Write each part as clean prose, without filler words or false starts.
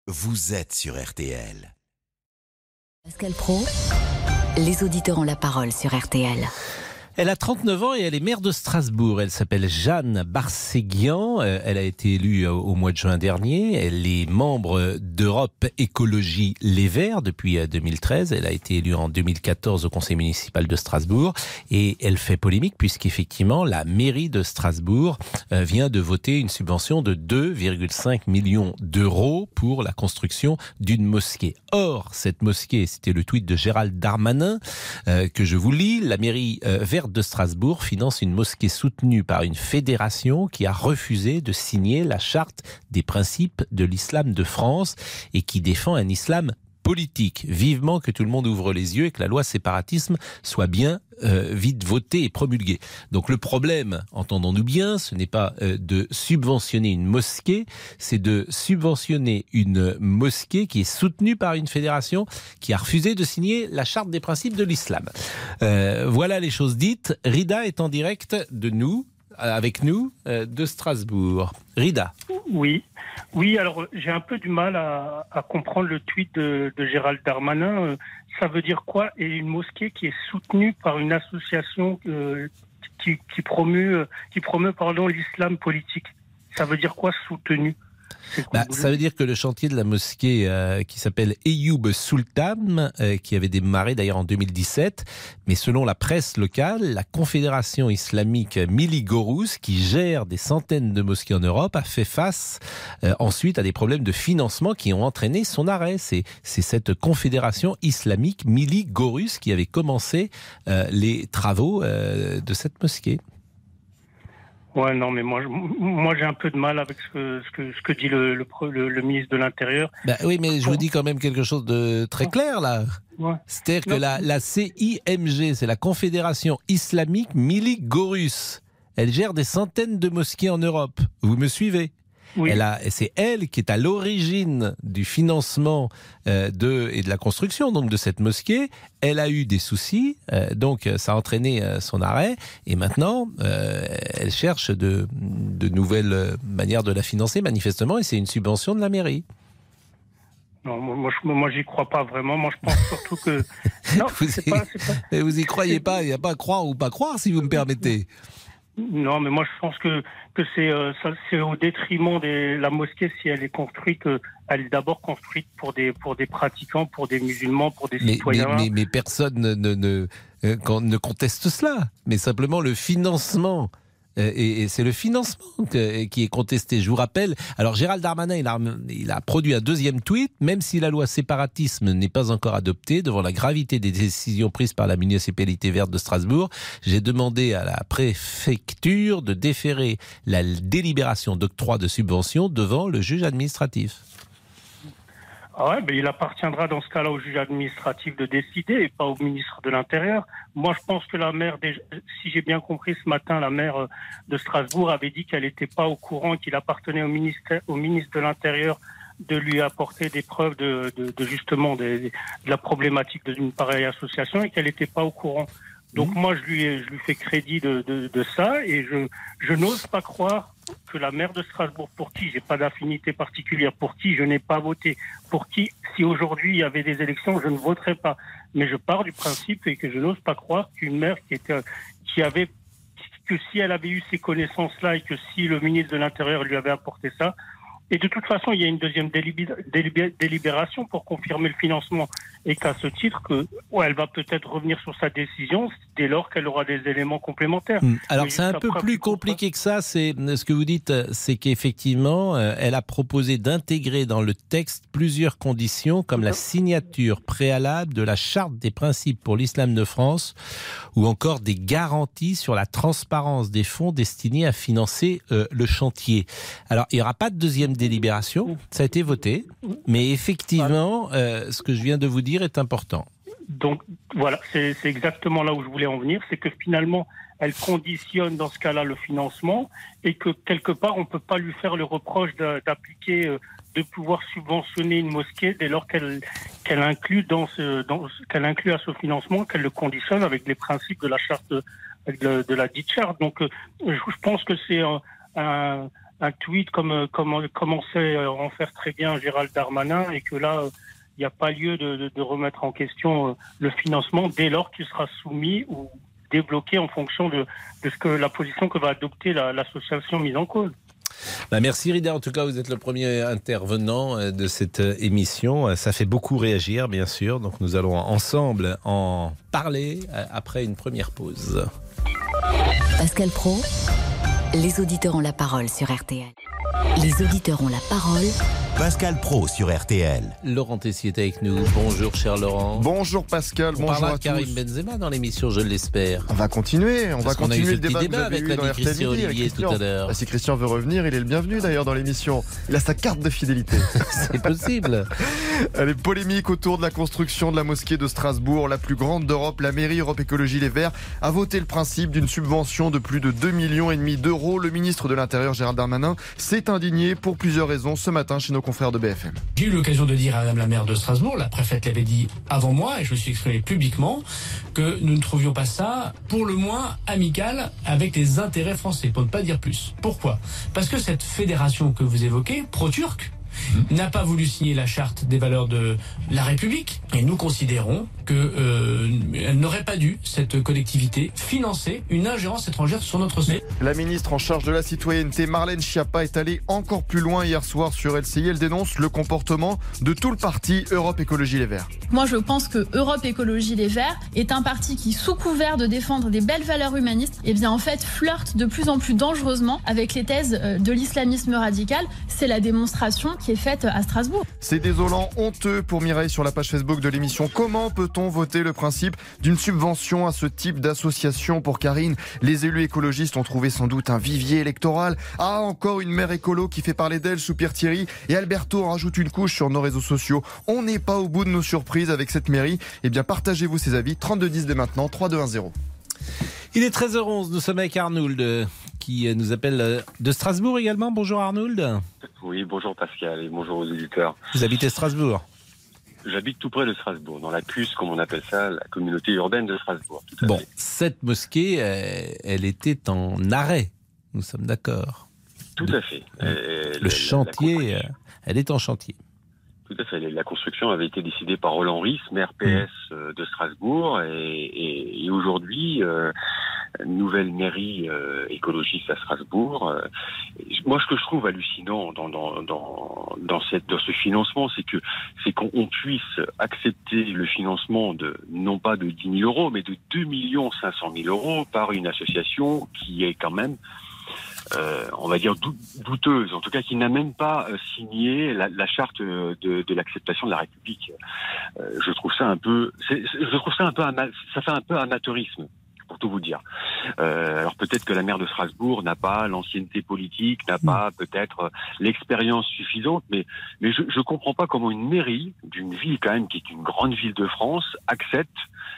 Vous êtes sur RTL. Pascal Praud, les auditeurs ont la parole sur RTL. Elle a 39 ans et elle est maire de Strasbourg. Elle s'appelle Jeanne Barséguian. Elle a été élue au mois de juin dernier. Elle est membre d'Europe Écologie Les Verts depuis 2013. Elle a été élue en 2014 au conseil municipal de Strasbourg. Et elle fait polémique puisqu'effectivement, la mairie de Strasbourg vient de voter une subvention de 2,5 millions d'euros pour la construction d'une mosquée. Or, cette mosquée, c'était le tweet de Gérald Darmanin que je vous lis. La mairie verte de Strasbourg finance une mosquée soutenue par une fédération qui a refusé de signer la charte des principes de l'islam de France et qui défend un islam politique. Vivement que tout le monde ouvre les yeux et que la loi séparatisme soit bien vite votée et promulguée. Donc le problème, entendons-nous bien, ce n'est pas de subventionner une mosquée, c'est de subventionner une mosquée qui est soutenue par une fédération qui a refusé de signer la charte des principes de l'islam. Voilà les choses dites. Rida est en direct avec nous, de Strasbourg. Rida. Oui, alors j'ai un peu du mal à comprendre le tweet de Gérald Darmanin. Ça veut dire quoi? Et une mosquée qui est soutenue par une association qui promeut l'islam politique. Ça veut dire quoi, soutenue? Ça veut dire que le chantier de la mosquée qui s'appelle Eyoub Sultan, qui avait démarré d'ailleurs en 2017, mais selon la presse locale, la Confédération islamique Millî Görüs, qui gère des centaines de mosquées en Europe, a fait face ensuite à des problèmes de financement qui ont entraîné son arrêt. C'est cette Confédération islamique Millî Görüs qui avait commencé les travaux de cette mosquée. Ouais, non, mais moi j'ai un peu de mal avec ce que dit le ministre de l'Intérieur. Oui, mais je vous dis quand même quelque chose de très clair là. Ouais. C'est-à-dire que la CIMG, c'est la Confédération islamique Millî Görüs. Elle gère des centaines de mosquées en Europe. Vous me suivez? Oui. C'est elle qui est à l'origine du financement et de la construction donc de cette mosquée. Elle a eu des soucis, donc ça a entraîné son arrêt. Et maintenant, elle cherche de nouvelles manières de la financer, manifestement, et c'est une subvention de la mairie. Non, moi j'y crois pas vraiment. Moi, je pense surtout que... Non, Mais vous y croyez pas. Il n'y a pas à croire ou pas croire, si vous me permettez. Non, mais moi je pense que c'est au détriment de la mosquée si elle est construite. Elle est d'abord construite pour des pratiquants, pour des musulmans, pour des citoyens. Mais personne ne conteste cela. Mais simplement le financement. Et c'est le financement qui est contesté. Je vous rappelle, alors Gérald Darmanin, il a produit un deuxième tweet, même si la loi séparatisme n'est pas encore adoptée, devant la gravité des décisions prises par la municipalité verte de Strasbourg, j'ai demandé à la préfecture de déférer la délibération d'octroi de subvention devant le juge administratif. Ah ouais, il appartiendra dans ce cas-là au juge administratif de décider et pas au ministre de l'Intérieur. Moi, je pense que la maire, si j'ai bien compris ce matin, la maire de Strasbourg avait dit qu'elle n'était pas au courant, qu'il appartenait au ministre de l'Intérieur de lui apporter des preuves de la problématique d'une pareille association et qu'elle n'était pas au courant. Donc moi, je lui fais crédit de ça et je n'ose pas croire que la maire de Strasbourg, pour qui j'ai pas d'affinité particulière, pour qui je n'ai pas voté, pour qui, si aujourd'hui il y avait des élections, je ne voterais pas. Mais je pars du principe et que je n'ose pas croire qu'une maire que si elle avait eu ces connaissances-là et que si le ministre de l'Intérieur lui avait apporté ça, et de toute façon, il y a une deuxième délibération pour confirmer le financement et qu'à ce titre, elle va peut-être revenir sur sa décision dès lors qu'elle aura des éléments complémentaires. Alors c'est un peu plus compliqué que ça. C'est ce que vous dites, c'est qu'effectivement, elle a proposé d'intégrer dans le texte plusieurs conditions comme la signature préalable de la charte des principes pour l'islam de France ou encore des garanties sur la transparence des fonds destinés à financer le chantier. Alors il n'y aura pas de deuxième délibération, ça a été voté, mais effectivement, ce que je viens de vous dire est important. Donc voilà, c'est exactement là où je voulais en venir, c'est que finalement, elle conditionne dans ce cas-là le financement et que quelque part, on ne peut pas lui faire le reproche d'appliquer, de pouvoir subventionner une mosquée dès lors qu'elle inclut qu'elle inclut à ce financement, qu'elle le conditionne avec les principes de la charte, de la dite charte. Donc je pense que c'est un tweet comme commençait à en faire très bien Gérald Darmanin, et que là, il n'y a pas lieu de remettre en question le financement dès lors qu'il sera soumis ou débloqué en fonction de la position que va adopter l'association mise en cause. Merci Rida, en tout cas vous êtes le premier intervenant de cette émission. Ça fait beaucoup réagir bien sûr, donc nous allons ensemble en parler après une première pause. Pascal Praud, les auditeurs ont la parole sur RTL. Les auditeurs ont la parole. Pascal Praud sur RTL. Laurent Tessier est avec nous. Bonjour cher Laurent. Bonjour Pascal, bonjour à tous. Karim Benzema dans l'émission, je l'espère. On va continuer le débat que vous avez avec eu dans RTL Christian Midi Olivier tout à l'heure. Si Christian veut revenir, il est le bienvenu d'ailleurs dans l'émission. Il a sa carte de fidélité. C'est possible. Les polémiques autour de la construction de la mosquée de Strasbourg, la plus grande d'Europe. La mairie Europe Écologie Les Verts a voté le principe d'une subvention de plus de 2,5 millions d'euros. Le ministre de l'Intérieur Gérald Darmanin s'est indigné pour plusieurs raisons ce matin chez nos confrères de BFM. J'ai eu l'occasion de dire à Madame la maire de Strasbourg, la préfète l'avait dit avant moi, et je me suis exprimé publiquement, que nous ne trouvions pas ça, pour le moins, amical avec les intérêts français, pour ne pas dire plus. Pourquoi ? Parce que cette fédération que vous évoquez, pro-turque, n'a pas voulu signer la charte des valeurs de la République, et nous considérons qu'elle n'aurait pas dû, cette collectivité, financer une ingérence étrangère sur notre sol. La ministre en charge de la citoyenneté, Marlène Schiappa, est allée encore plus loin hier soir sur LCI. Elle dénonce le comportement de tout le parti Europe Écologie Les Verts. Moi, je pense que Europe Écologie Les Verts est un parti qui, sous couvert de défendre des belles valeurs humanistes, en fait, flirte de plus en plus dangereusement avec les thèses de l'islamisme radical. C'est la démonstration qui est faite à Strasbourg. C'est désolant, honteux pour Mireille sur la page Facebook de l'émission. Comment peut-on voter le principe d'une subvention à ce type d'association? Pour Karine, les élus écologistes ont trouvé sans doute un vivier électoral. Ah, encore une maire écolo qui fait parler d'elle, soupire Thierry. Et Alberto rajoute une couche sur nos réseaux sociaux. On n'est pas au bout de nos surprises avec cette mairie. Partagez-vous ces avis. 3210 dès maintenant, 3210. Il est 13h11, nous sommes avec Arnould qui nous appelle de Strasbourg également. Bonjour Arnould. Oui, bonjour Pascal et bonjour aux auditeurs. Vous habitez Strasbourg? J'habite tout près de Strasbourg, dans la CUS, comme on appelle ça, la communauté urbaine de Strasbourg. Tout à fait. Cette mosquée, elle était en arrêt, nous sommes d'accord. Tout à fait. Le chantier, elle est en chantier. Tout à fait. La construction avait été décidée par Roland Ries, maire PS de Strasbourg, et aujourd'hui, nouvelle mairie écologiste à Strasbourg. Moi, ce que je trouve hallucinant dans ce financement, c'est qu'on puisse accepter le financement non pas de 10 000 euros, mais de 2 500 000 euros par une association qui est quand même on va dire douteuse, en tout cas qui n'a même pas signé la charte de l'acceptation de la République. Je trouve ça un peu, ça fait un peu amateurisme, pour tout vous dire. Alors peut-être que la maire de Strasbourg n'a pas l'ancienneté politique, n'a pas peut-être l'expérience suffisante, mais je comprends pas comment une mairie d'une ville quand même qui est une grande ville de France accepte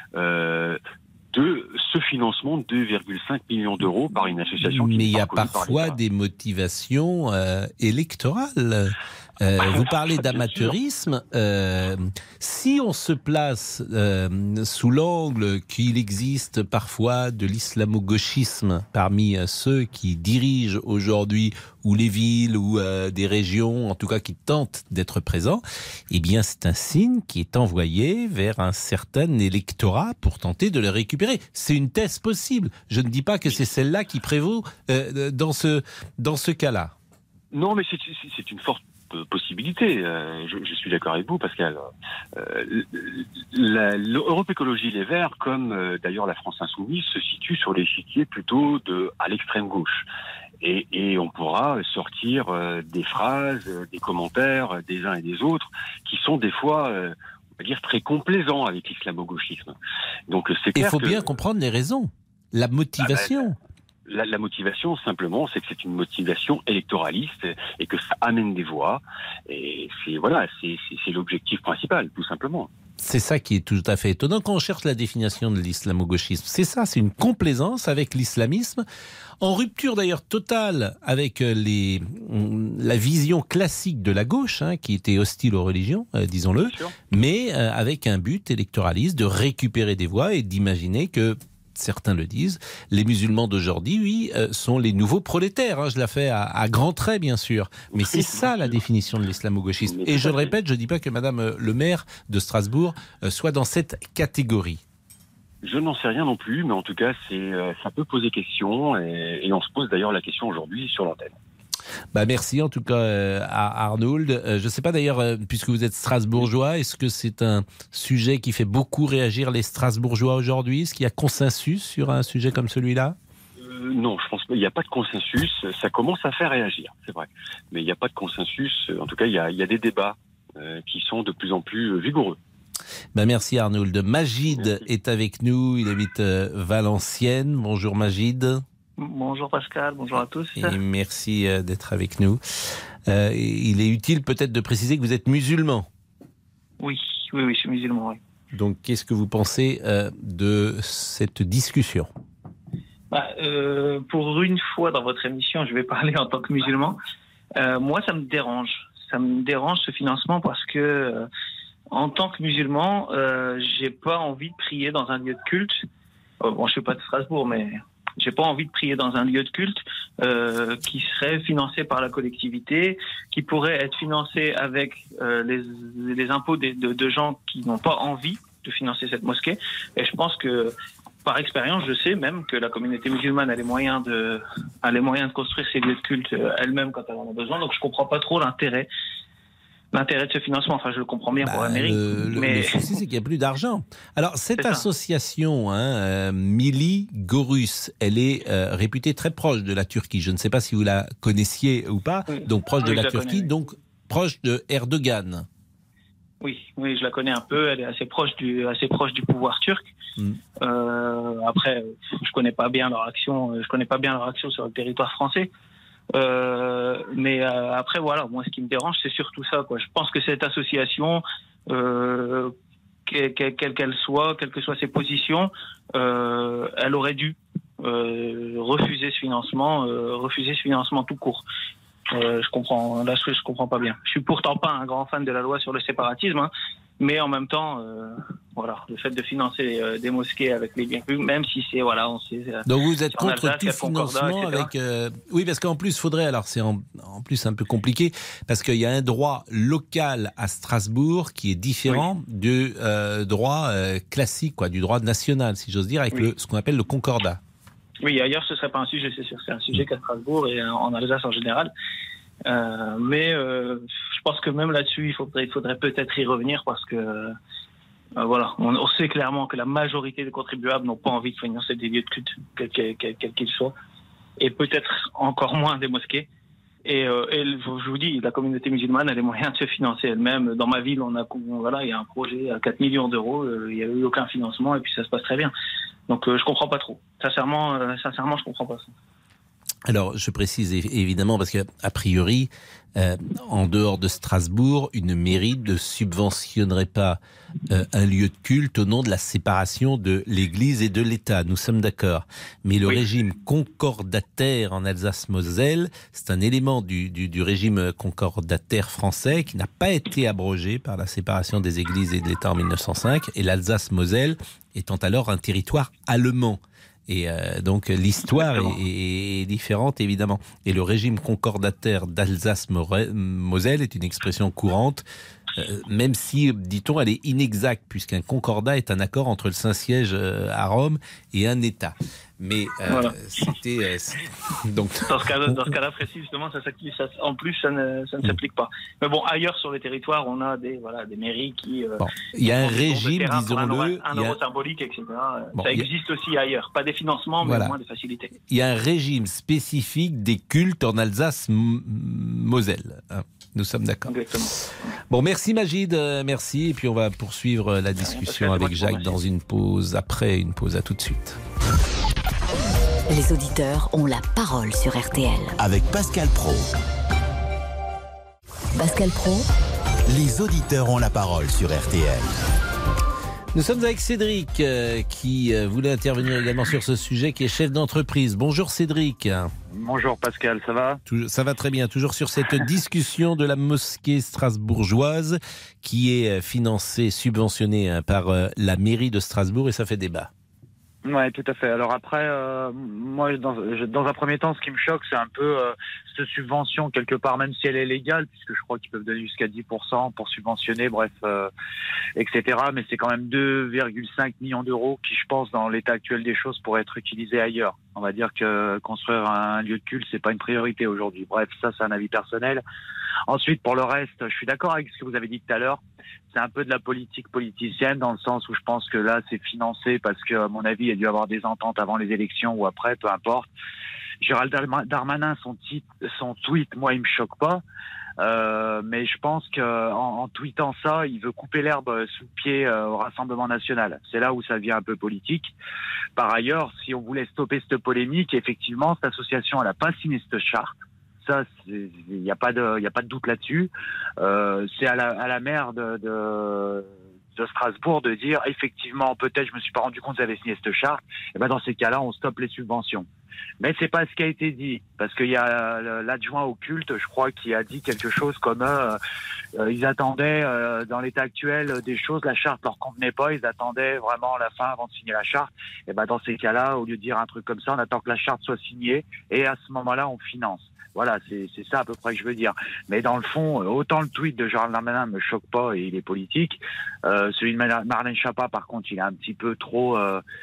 de ce financement de 2,5 millions d'euros par une association. Mais il y a parfois des motivations électorales. Vous parlez d'amateurisme. Si on se place sous l'angle qu'il existe parfois de l'islamo-gauchisme parmi ceux qui dirigent aujourd'hui ou les villes ou des régions, en tout cas qui tentent d'être présents, eh bien c'est un signe qui est envoyé vers un certain électorat pour tenter de le récupérer. C'est une thèse possible. Je ne dis pas que c'est celle-là qui prévaut dans ce cas-là. Non, mais c'est une forte possibilité. Je suis d'accord avec vous, Pascal. L'Europe Écologie Les Verts, comme d'ailleurs la France Insoumise, se situe sur l'échiquier plutôt à l'extrême gauche. Et on pourra sortir des phrases, des commentaires des uns et des autres qui sont des fois, on va dire, très complaisants avec l'islamo-gauchisme. Donc c'est clair. Il faut bien comprendre les raisons, la motivation. La motivation, simplement, c'est que c'est une motivation électoraliste et que ça amène des voix. Et c'est l'objectif principal, tout simplement. C'est ça qui est tout à fait étonnant quand on cherche la définition de l'islamo-gauchisme. C'est ça, c'est une complaisance avec l'islamisme, en rupture d'ailleurs totale avec la vision classique de la gauche, qui était hostile aux religions, disons-le, mais avec un but électoraliste de récupérer des voix et d'imaginer que certains le disent, les musulmans d'aujourd'hui, oui, sont les nouveaux prolétaires. Hein, je la fais à grands traits, bien sûr. Mais c'est ça la définition de l'islamo-gauchisme. Et je le répète, je ne dis pas que Madame le maire de Strasbourg soit dans cette catégorie. Je n'en sais rien non plus, mais en tout cas, ça peut poser question, et on se pose d'ailleurs la question aujourd'hui sur l'antenne. Merci en tout cas à Arnould. Je ne sais pas d'ailleurs, puisque vous êtes strasbourgeois, est-ce que c'est un sujet qui fait beaucoup réagir les Strasbourgeois aujourd'hui ? Est-ce qu'il y a consensus sur un sujet comme celui-là ? Non, je pense qu'il n'y a pas de consensus. Ça commence à faire réagir, c'est vrai. Mais il n'y a pas de consensus. En tout cas, il y a des débats qui sont de plus en plus vigoureux. Merci Arnould. Majid est avec nous, il habite Valenciennes. Bonjour Majid. Bonjour Pascal, bonjour à tous. Et merci d'être avec nous. Il est utile peut-être de préciser que vous êtes musulman. Oui, je suis musulman, oui. Donc qu'est-ce que vous pensez de cette discussion ? Pour une fois dans votre émission, je vais parler en tant que musulman. Moi, ça me dérange. Ça me dérange ce financement parce que en tant que musulman, j'ai pas envie de prier dans un lieu de culte. Je suis pas de Strasbourg, mais j'ai pas envie de prier dans un lieu de culte qui serait financé par la collectivité, qui pourrait être financé avec les impôts de gens qui n'ont pas envie de financer cette mosquée. Et je pense que, par expérience, je sais même que la communauté musulmane a les moyens de construire ces lieux de culte elle-même quand elle en a besoin. Donc je comprends pas trop l'intérêt de ce financement. Enfin, je le comprends bien pour la mairie. Le souci, c'est qu'il n'y a plus d'argent. Alors, cette association, Millî Görüs, elle est réputée très proche de la Turquie. Je ne sais pas si vous la connaissiez ou pas. Oui. Donc, proche de la Turquie, donc proche de Erdogan. Oui, je la connais un peu. Elle est assez proche du pouvoir turc. Après, je connais pas bien leur action. Je connais pas bien leur action sur le territoire français. Mais après voilà, moi ce qui me dérange c'est surtout ça, quoi. Je pense que cette association, quelle qu'elle soit, quelles que soient ses positions, elle aurait dû refuser ce financement tout court. Je comprends pas bien. Je suis pourtant pas un grand fan de la loi sur le séparatisme, mais en même temps, le fait de financer des mosquées avec les biens publics, même si c'est on sait. Donc vous êtes contre tout financement avec oui, parce qu'en plus faudrait, alors c'est en plus un peu compliqué parce qu'il y a un droit local à Strasbourg qui est différent du droit classique, du droit national, si j'ose dire, avec ce qu'on appelle le concordat. Oui, ailleurs ce serait pas un sujet, c'est sûr, c'est un sujet qu'à Strasbourg et en Alsace en général. Mais je pense que même là-dessus, il faudrait peut-être y revenir parce que on sait clairement que la majorité des contribuables n'ont pas envie de financer des lieux de culte, quels qu'ils soient, et peut-être encore moins des mosquées. Et je vous dis, la communauté musulmane a les moyens de se financer elle-même. Dans ma ville, il y a un projet à 4 millions d'euros, il n'y a eu aucun financement et puis ça se passe très bien. Donc je comprends pas trop. Sincèrement, je comprends pas ça. Alors, je précise évidemment parce que a priori, en dehors de Strasbourg, une mairie ne subventionnerait pas un lieu de culte au nom de la séparation de l'Église et de l'État. Nous sommes d'accord. Mais le régime concordataire en Alsace-Moselle, c'est un élément du régime concordataire français qui n'a pas été abrogé par la séparation des Églises et de l'État en 1905. Et l'Alsace-Moselle étant alors un territoire allemand. Et donc l'histoire est différente évidemment. Et le régime concordataire d'Alsace-Moselle est une expression courante, même si, dit-on, elle est inexacte, puisqu'un concordat est un accord entre le Saint-Siège à Rome et un État. Mais c'était donc dans ce cas-là précis, justement, en plus ça ne s'applique pas. Mais bon, ailleurs sur le territoire, on a des mairies qui il y a un régime, disons-le, un euro symbolique, etc. Ça existe aussi ailleurs, pas des financements, mais au moins des facilités. Il y a un régime spécifique des cultes en Alsace-Moselle. Nous sommes d'accord. Exactement. Bon, merci Majid, merci. Et puis on va poursuivre la discussion avec Jacques dans une pause. Après une pause, à tout de suite. Les auditeurs ont la parole sur RTL. Avec Pascal Praud. Pascal Praud. Les auditeurs ont la parole sur RTL. Nous sommes avec Cédric qui voulait intervenir également sur ce sujet, qui est chef d'entreprise. Bonjour Cédric. Bonjour Pascal, ça va ? Ça va très bien, toujours sur cette discussion de la mosquée strasbourgeoise qui est financée, subventionnée par la mairie de Strasbourg, et ça fait débat. Ouais, tout à fait. Alors après, moi, dans un premier temps, ce qui me choque, c'est un peu cette subvention quelque part, même si elle est légale, puisque je crois qu'ils peuvent donner jusqu'à 10% pour subventionner, bref, etc. Mais c'est quand même 2,5 millions d'euros qui, je pense, dans l'état actuel des choses, pourraient être utilisés ailleurs. On va dire que construire un lieu de culte, c'est pas une priorité aujourd'hui. Bref, ça, c'est un avis personnel. Ensuite, pour le reste, je suis d'accord avec ce que vous avez dit tout à l'heure. C'est un peu de la politique politicienne dans le sens où je pense que là, c'est financé parce que, à mon avis, il y a dû avoir des ententes avant les élections ou après, peu importe. Gérald Darmanin, son tweet, moi, il me choque pas. Mais je pense qu'en tweetant ça, il veut couper l'herbe sous le pied au Rassemblement national. C'est là où ça devient un peu politique. Par ailleurs, si on voulait stopper cette polémique, effectivement, cette association, elle n'a pas signé cette charte. Ça, il n'y a pas de doute là-dessus. C'est à la maire de Strasbourg de dire effectivement, peut-être, je me suis pas rendu compte que vous avez signé cette charte. Et ben dans ces cas-là, on stoppe les subventions. Mais c'est pas ce qui a été dit, parce qu'il y a l'adjoint au culte, je crois, qui a dit quelque chose comme ils attendaient dans l'état actuel des choses, la charte leur convenait pas, ils attendaient vraiment la fin avant de signer la charte. Et ben dans ces cas-là, au lieu de dire un truc comme ça, on attend que la charte soit signée et à ce moment-là, on finance. Voilà, c'est ça à peu près que je veux dire. Mais dans le fond, autant le tweet de Gérald Darmanin me choque pas et il est politique. Celui de Marlène Schiappa, par contre, il est un petit peu trop...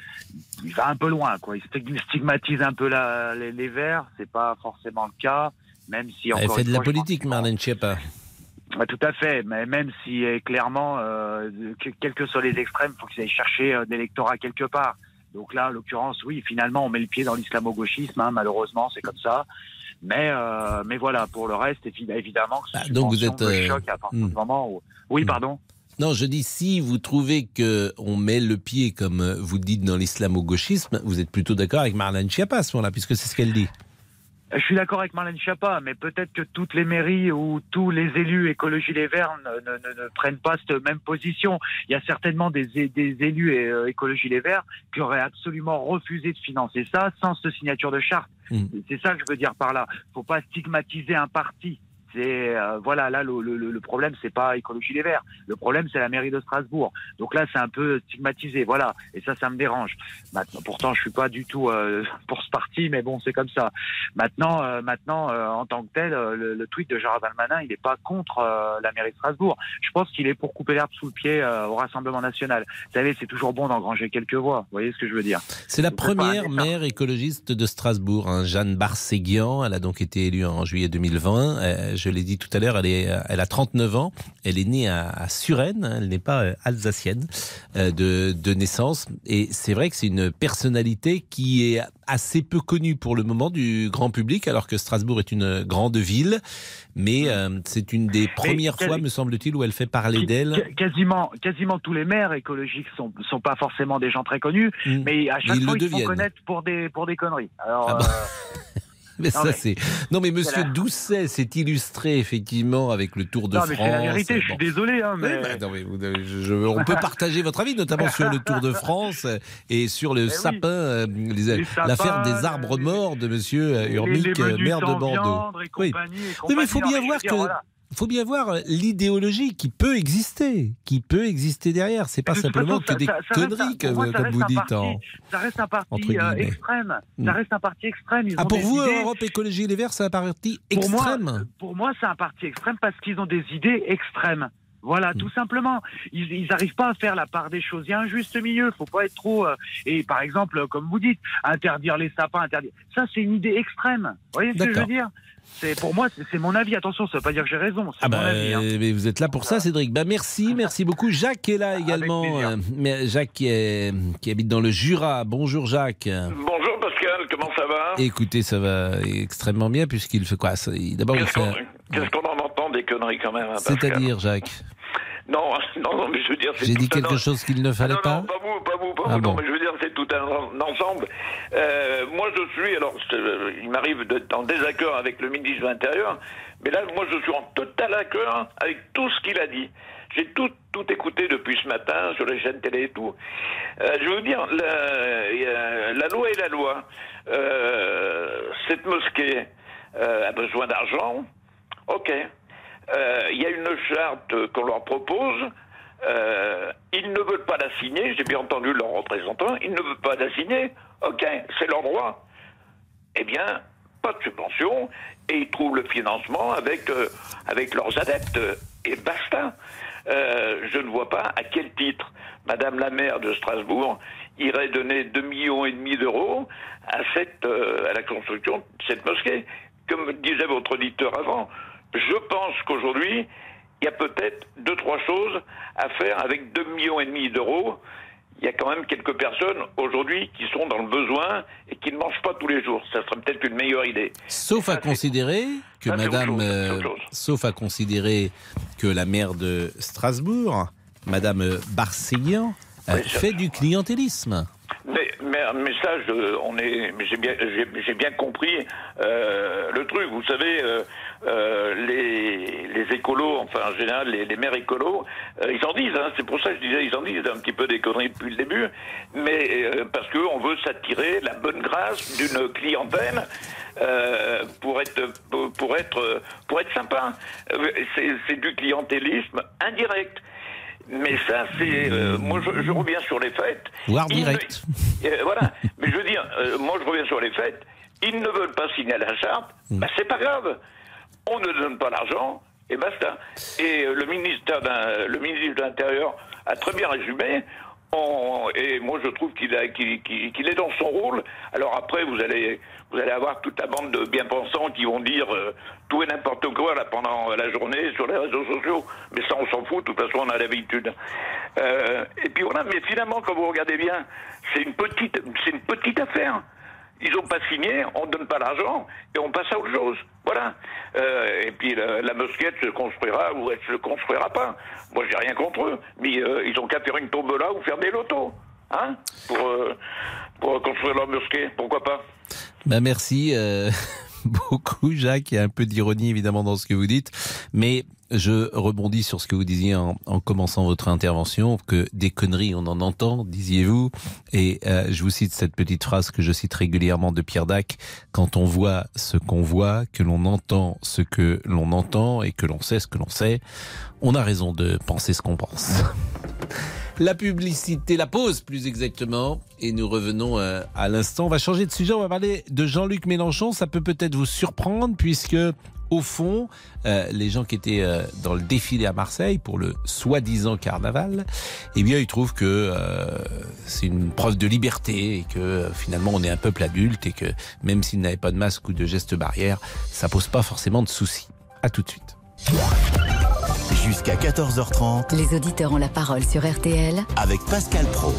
il va un peu loin, quoi. Il stigmatise un peu les Verts. C'est pas forcément le cas, même si... Elle fait de la politique, Marlène Schiappa. Ouais, tout à fait, mais même si clairement, quels que soient les extrêmes, il faut qu'ils aillent chercher de l'électorat quelque part. Donc là, en l'occurrence, oui, finalement, on met le pied dans l'islamo-gauchisme, hein, malheureusement, c'est comme ça. Mais voilà, pour le reste, évidemment, que donc vous êtes choc à partir du moment où... Oui, pardon. Non, je dis, si vous trouvez qu'on met le pied, comme vous dites, dans l'islamo-gauchisme, vous êtes plutôt d'accord avec Marlène Schiappa à ce moment-là, puisque c'est ce qu'elle dit. Je suis d'accord avec Marlène Schiappa, mais peut-être que toutes les mairies ou tous les élus Écologie Les Verts ne prennent pas cette même position. Il y a certainement des élus Écologie Les Verts qui auraient absolument refusé de financer ça sans cette signature de charte. C'est ça que je veux dire par là. Faut pas stigmatiser un parti. C'est voilà, là le problème c'est pas Écologie Les Verts, le problème c'est la mairie de Strasbourg. Donc là c'est un peu stigmatisé, voilà, et ça me dérange. Maintenant, pourtant je suis pas du tout pour ce parti, mais bon c'est comme ça. Maintenant en tant que tel, le tweet de Gérald Darmanin, il est pas contre la mairie de Strasbourg. Je pense qu'il est pour couper l'herbe sous le pied au Rassemblement national. Vous savez, c'est toujours bon d'engranger quelques voix. Vous voyez ce que je veux dire? C'est la première maire écologiste de Strasbourg, hein, Jeanne Barséguian. Elle a donc été élue en juillet 2020. Je l'ai dit tout à l'heure, elle a 39 ans. Elle est née à Suresnes. Elle n'est pas alsacienne de naissance. Et c'est vrai que c'est une personnalité qui est assez peu connue pour le moment du grand public, alors que Strasbourg est une grande ville. Mais c'est une des premières fois, me semble-t-il, où elle fait parler d'elle. Quasiment tous les maires écologiques sont pas forcément des gens très connus, mais à chaque fois ils se font connaître pour des conneries. Alors. Mais non, mais Monsieur Doucet s'est illustré effectivement avec le Tour de France. Non, mais c'est la vérité, je suis désolé. Hein, mais... on peut partager votre avis, notamment sur le Tour de France et sur le sapin, l'affaire des arbres morts de Monsieur Urmic, maire de Bordeaux. Oui, mais il faut bien voir que... Il faut bien voir l'idéologie qui peut exister derrière. C'est pas simplement que des conneries, comme vous dites. Ça reste un parti extrême. Ça reste un parti extrême. Pour vous, Europe Écologie Les Verts, c'est un parti extrême? Pour moi, c'est un parti extrême parce qu'ils ont des idées extrêmes. Voilà, tout simplement. Ils n'arrivent pas à faire la part des choses. Il y a un juste milieu. Faut pas être trop. Et par exemple, comme vous dites, interdire les sapins, ça, c'est une idée extrême. Vous voyez ce que je veux dire? Pour moi, c'est mon avis. Attention, ça ne veut pas dire que j'ai raison. C'est mon avis. Hein. Mais vous êtes là pour ça, Cédric. Merci beaucoup. Jacques est là également. Jacques qui habite dans le Jura. Bonjour Jacques. Bonjour Pascal, comment ça va? Écoutez, ça va extrêmement bien puisqu'il fait quoi? D'abord, qu'est-ce qu'on en entend des conneries quand même, hein, c'est-à-dire, Jacques? Non, mais je veux dire... J'ai dit quelque chose qu'il ne fallait pas? Non, pas vous, non, mais je veux dire, c'est tout un ensemble. Moi, je suis... Alors, il m'arrive d'être en désaccord avec le ministre de l'Intérieur, mais là, moi, je suis en total accord avec tout ce qu'il a dit. J'ai tout écouté depuis ce matin, sur les chaînes télé et tout. Je veux vous dire, la loi est la loi. Cette mosquée a besoin d'argent. OK. Il y a une charte qu'on leur propose. Ils ne veulent pas la signer, j'ai bien entendu leurs représentants, ils ne veulent pas la signer, ok, c'est leur droit. Eh bien, pas de subvention, et ils trouvent le financement avec leurs adeptes, et basta. Je ne vois pas à quel titre Madame la maire de Strasbourg irait donner 2,5 millions d'euros à la construction de cette mosquée. Comme disait votre auditeur avant, je pense qu'aujourd'hui, il y a peut-être 2-3 choses à faire avec 2,5 millions d'euros. Il y a quand même quelques personnes aujourd'hui qui sont dans le besoin et qui ne mangent pas tous les jours. Ça serait peut-être une meilleure idée. Sauf à considérer que sauf à considérer que la maire de Strasbourg, Madame Barseguian, fait du clientélisme. Mais ça, j'ai bien compris le truc. Vous savez, les écolos, enfin en général les maires écolos, ils en disent. C'est pour ça que je disais, ils en disent un petit peu des conneries depuis le début. Mais parce qu'on veut s'attirer la bonne grâce d'une clientèle pour être sympa. C'est du clientélisme indirect. Mais ça, c'est... moi, je reviens sur les faits. Voire direct. Voilà. Mais je veux dire, moi, je reviens sur les faits. Ils ne veulent pas signer la charte. Bah, c'est pas grave. On ne donne pas l'argent, et basta. Et le ministre de l'Intérieur a très bien résumé. Et moi, je trouve qu'il est dans son rôle. Alors après, vous allez avoir toute la bande de bien-pensants qui vont dire tout et n'importe quoi là, pendant la journée sur les réseaux sociaux. Mais ça, on s'en fout. De toute façon, on a l'habitude. Et puis voilà. Mais finalement, quand vous regardez bien, c'est une petite affaire. Ils n'ont pas signé, on ne donne pas l'argent et on passe à autre chose. Voilà. Et puis la mosquée se construira ou elle ne se construira pas. Moi, j'ai rien contre eux, mais ils ont qu'à faire une tombola ou faire des lotos, hein, pour construire leur mosquée. Pourquoi pas? Ben merci beaucoup, Jacques. Il y a un peu d'ironie évidemment dans ce que vous dites, mais je rebondis sur ce que vous disiez en commençant votre intervention, que des conneries on en entend, disiez-vous, et je vous cite cette petite phrase que je cite régulièrement de Pierre Dac: quand on voit ce qu'on voit, que l'on entend ce que l'on entend et que l'on sait ce que l'on sait, on a raison de penser ce qu'on pense. La publicité, la pause plus exactement, et nous revenons à l'instant. On va changer de sujet, on va parler de Jean-Luc Mélenchon. Ça peut peut-être vous surprendre puisque, au fond, les gens qui étaient dans le défilé à Marseille pour le soi-disant carnaval, eh bien, ils trouvent que c'est une preuve de liberté et que finalement on est un peuple adulte et que même s'ils n'avaient pas de masque ou de gestes barrières, ça pose pas forcément de soucis. À tout de suite. Jusqu'à 14h30. Les auditeurs ont la parole sur RTL avec Pascal Praud.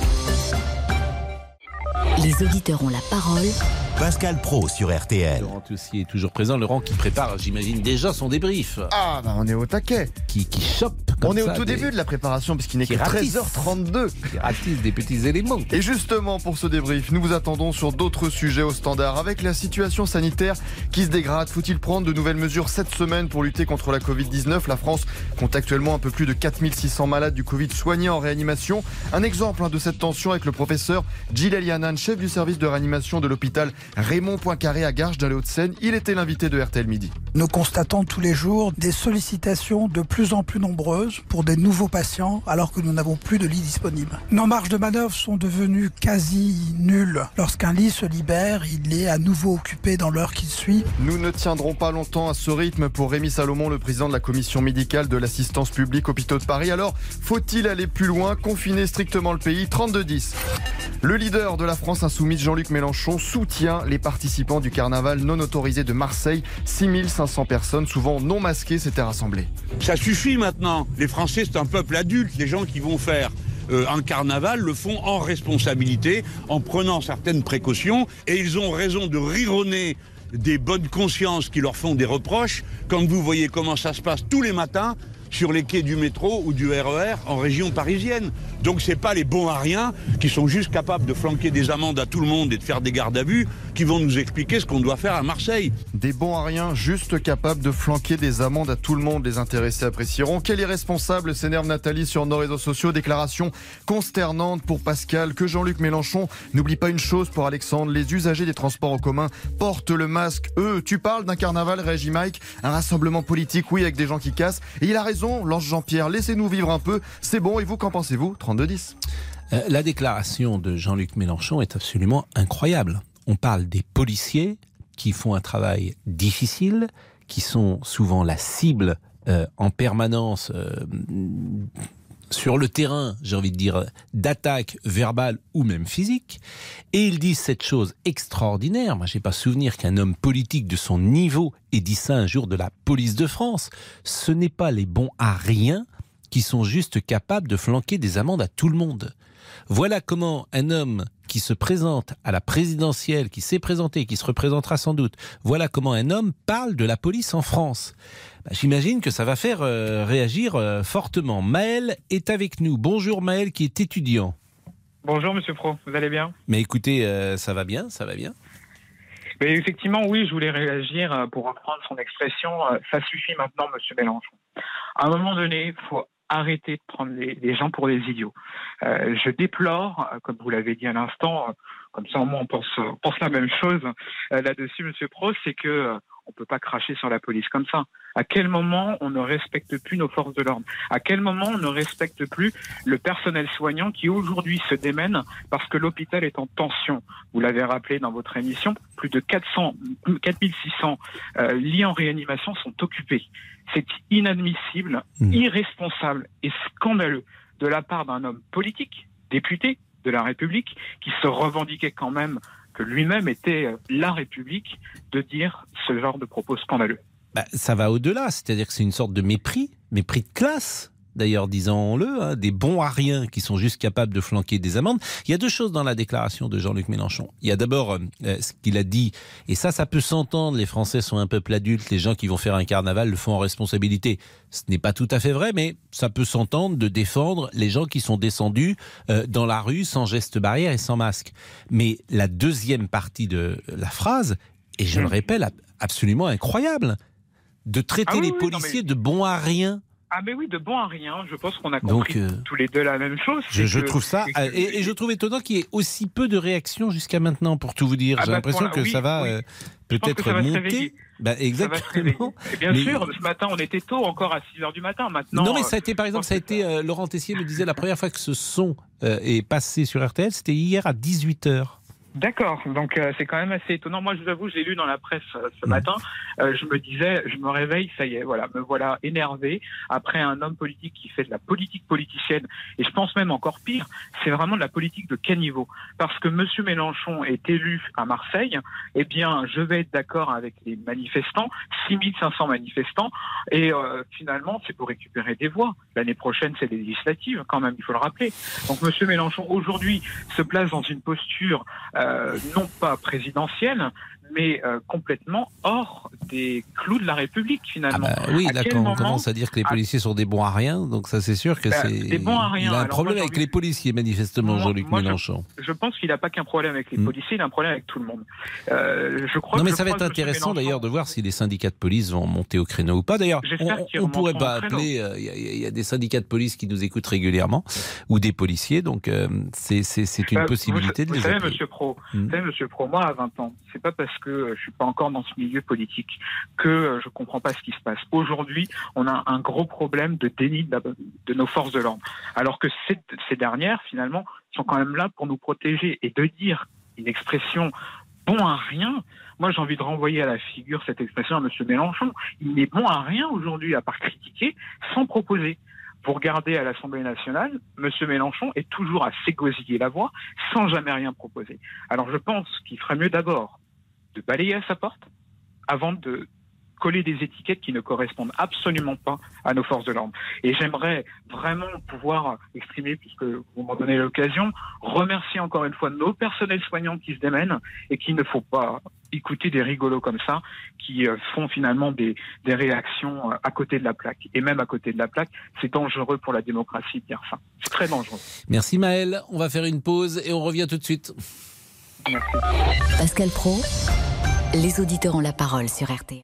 Les auditeurs ont la parole. Pascal Praud sur RTL. Laurent Toussier est toujours présent. Laurent qui prépare, j'imagine, déjà son débrief. Ah, bah on est au taquet. Qui chope comme on est ça au tout début de la préparation puisqu'il n'est que 13h32. Qui ratisse des petits éléments. Et justement, pour ce débrief, nous vous attendons sur d'autres sujets au standard. Avec la situation sanitaire qui se dégrade, faut-il prendre de nouvelles mesures cette semaine pour lutter contre la Covid-19 ? La France compte actuellement un peu plus de 4600 malades du Covid soignés en réanimation. Un exemple de cette tension avec le professeur Gilles Elianan, chef du service de réanimation de l'hôpital Raymond Poincaré à Garches dans les Hauts-de-Seine. Il était l'invité de RTL Midi. Nous constatons tous les jours des sollicitations de plus en plus nombreuses pour des nouveaux patients alors que nous n'avons plus de lits disponibles. Nos marges de manœuvre sont devenues quasi nulles. Lorsqu'un lit se libère, il est à nouveau occupé dans l'heure qui suit. Nous ne tiendrons pas longtemps à ce rythme pour Rémi Salomon, le président de la commission médicale de l'assistance publique Hôpitaux de Paris. Alors, faut-il aller plus loin, confiner strictement le pays ? 32-10. Le leader de la France insoumise, Jean-Luc Mélenchon, soutient les participants du carnaval non autorisé de Marseille. 6500 personnes, souvent non masquées, s'étaient rassemblées. Ça suffit maintenant. Les Français, c'est un peuple adulte. Les gens qui vont faire un carnaval le font en responsabilité, en prenant certaines précautions. Et ils ont raison de rironner des bonnes consciences qui leur font des reproches quand vous voyez comment ça se passe tous les matins sur les quais du métro ou du RER en région parisienne. Donc c'est pas les bons à rien qui sont juste capables de flanquer des amendes à tout le monde et de faire des gardes à vue qui vont nous expliquer ce qu'on doit faire à Marseille. Des bons à rien juste capables de flanquer des amendes à tout le monde, les intéressés apprécieront. Quel irresponsable, s'énerve Nathalie sur nos réseaux sociaux. Déclaration consternante pour Pascal. Que Jean-Luc Mélenchon n'oublie pas une chose pour Alexandre. Les usagers des transports en commun portent le masque. Tu parles d'un carnaval, réagit Mike. Un rassemblement politique, oui, avec des gens qui cassent. Et il a raison raison, lance Jean-Pierre, laissez-nous vivre un peu, c'est bon, et vous, qu'en pensez-vous ? 32-10. La déclaration de Jean-Luc Mélenchon est absolument incroyable. On parle des policiers qui font un travail difficile, qui sont souvent la cible en permanence sur le terrain, j'ai envie de dire, d'attaques verbales ou même physiques. Et ils disent cette chose extraordinaire. Moi, je n'ai pas souvenir qu'un homme politique de son niveau ait dit ça un jour de la police de France. Ce n'est pas les bons à rien qui sont juste capables de flanquer des amendes à tout le monde. Voilà comment un homme qui se présente à la présidentielle, qui s'est présenté, qui se représentera sans doute, voilà comment un homme parle de la police en France. J'imagine que ça va faire réagir fortement. Maël est avec nous. Bonjour Maël qui est étudiant. Bonjour Monsieur Pro, vous allez bien ? Mais écoutez, ça va bien, ça va bien. Mais effectivement, oui, je voulais réagir pour reprendre son expression. Ça suffit maintenant, Monsieur Mélenchon. À un moment donné, il faut arrêter de prendre les gens pour des idiots. Je déplore, comme vous l'avez dit à l'instant, comme ça au moins on pense la même chose là-dessus, Monsieur Pro, c'est que on peut pas cracher sur la police comme ça. À quel moment on ne respecte plus nos forces de l'ordre ? À quel moment on ne respecte plus le personnel soignant qui aujourd'hui se démène parce que l'hôpital est en tension ? Vous l'avez rappelé dans votre émission, plus de 4600 lits en réanimation sont occupés. C'est inadmissible, irresponsable et scandaleux de la part d'un homme politique, député de la République, qui se revendiquait quand même que lui-même était la République, de dire ce genre de propos scandaleux. Ça va au-delà, c'est-à-dire que c'est une sorte de mépris de classe. D'ailleurs, disons-le, des bons à rien qui sont juste capables de flanquer des amendes. Il y a deux choses dans la déclaration de Jean-Luc Mélenchon. Il y a d'abord ce qu'il a dit, et ça peut s'entendre, les Français sont un peuple adulte, les gens qui vont faire un carnaval le font en responsabilité. Ce n'est pas tout à fait vrai, mais ça peut s'entendre de défendre les gens qui sont descendus dans la rue sans geste barrière et sans masque. Mais la deuxième partie de la phrase, et je le répète, absolument incroyable, de traiter les policiers de bons à rien. Ah mais oui, de bon à rien, je pense qu'on a compris tous les deux la même chose. Je trouve ça, et je trouve étonnant qu'il y ait aussi peu de réactions jusqu'à maintenant, pour tout vous dire. J'ai l'impression que ça va peut-être monter. Exactement. Bien sûr, ce matin on était tôt, encore à 6h du matin. Maintenant, non mais ça a été, par exemple, Laurent Tessier me disait la première fois que ce son est passé sur RTL, c'était hier à 18h. D'accord, donc c'est quand même assez étonnant. Moi, je vous avoue, je l'ai lu dans la presse ce matin. Je me disais, je me réveille, ça y est, voilà, me voilà énervé après un homme politique qui fait de la politique politicienne. Et je pense même encore pire, c'est vraiment de la politique de caniveau. Parce que Monsieur Mélenchon est élu à Marseille, eh bien, je vais être d'accord avec les manifestants, 6500 manifestants, et finalement, c'est pour récupérer des voix. L'année prochaine, c'est les législatives, quand même, il faut le rappeler. Donc, Monsieur Mélenchon, aujourd'hui, se place dans une posture non pas présidentielle, mais complètement hors des clous de la République, finalement. Oui, d'accord, on commence à dire que les policiers sont des bons à rien, donc ça c'est sûr que c'est... Des bons à rien. Il a un problème avec les policiers, manifestement, Jean-Luc Mélenchon. Je pense qu'il n'a pas qu'un problème avec les policiers, il a un problème avec tout le monde. Ça va être intéressant d'ailleurs de voir si les syndicats de police vont monter au créneau ou pas. D'ailleurs, on pourrait pas appeler... Il y a des syndicats de police qui nous écoutent régulièrement, ou des policiers, donc c'est une possibilité de les appeler. Vous savez, Monsieur Pro, moi à 20 ans, c'est pas parce que je suis pas encore dans ce milieu politique que je comprends pas ce qui se passe. Aujourd'hui, on a un gros problème de déni de nos forces de l'ordre. Alors que ces dernières, finalement, sont quand même là pour nous protéger. Et de dire une expression bon à rien, moi j'ai envie de renvoyer à la figure cette expression à Monsieur Mélenchon. Il n'est bon à rien aujourd'hui à part critiquer sans proposer. Vous regardez à l'Assemblée nationale, M. Mélenchon est toujours à s'égosiller la voix sans jamais rien proposer. Alors je pense qu'il ferait mieux d'abord de balayer à sa porte avant de coller des étiquettes qui ne correspondent absolument pas à nos forces de l'ordre. Et j'aimerais vraiment pouvoir exprimer, puisque vous m'en donnez l'occasion, remercier encore une fois nos personnels soignants qui se démènent et qu'il ne faut pas écouter des rigolos comme ça qui font finalement des réactions à côté de la plaque. Et même à côté de la plaque, c'est dangereux pour la démocratie de dire ça. C'est très dangereux. Merci Maël. On va faire une pause et on revient tout de suite. Merci. Pascal Praud, les auditeurs ont la parole sur RTL.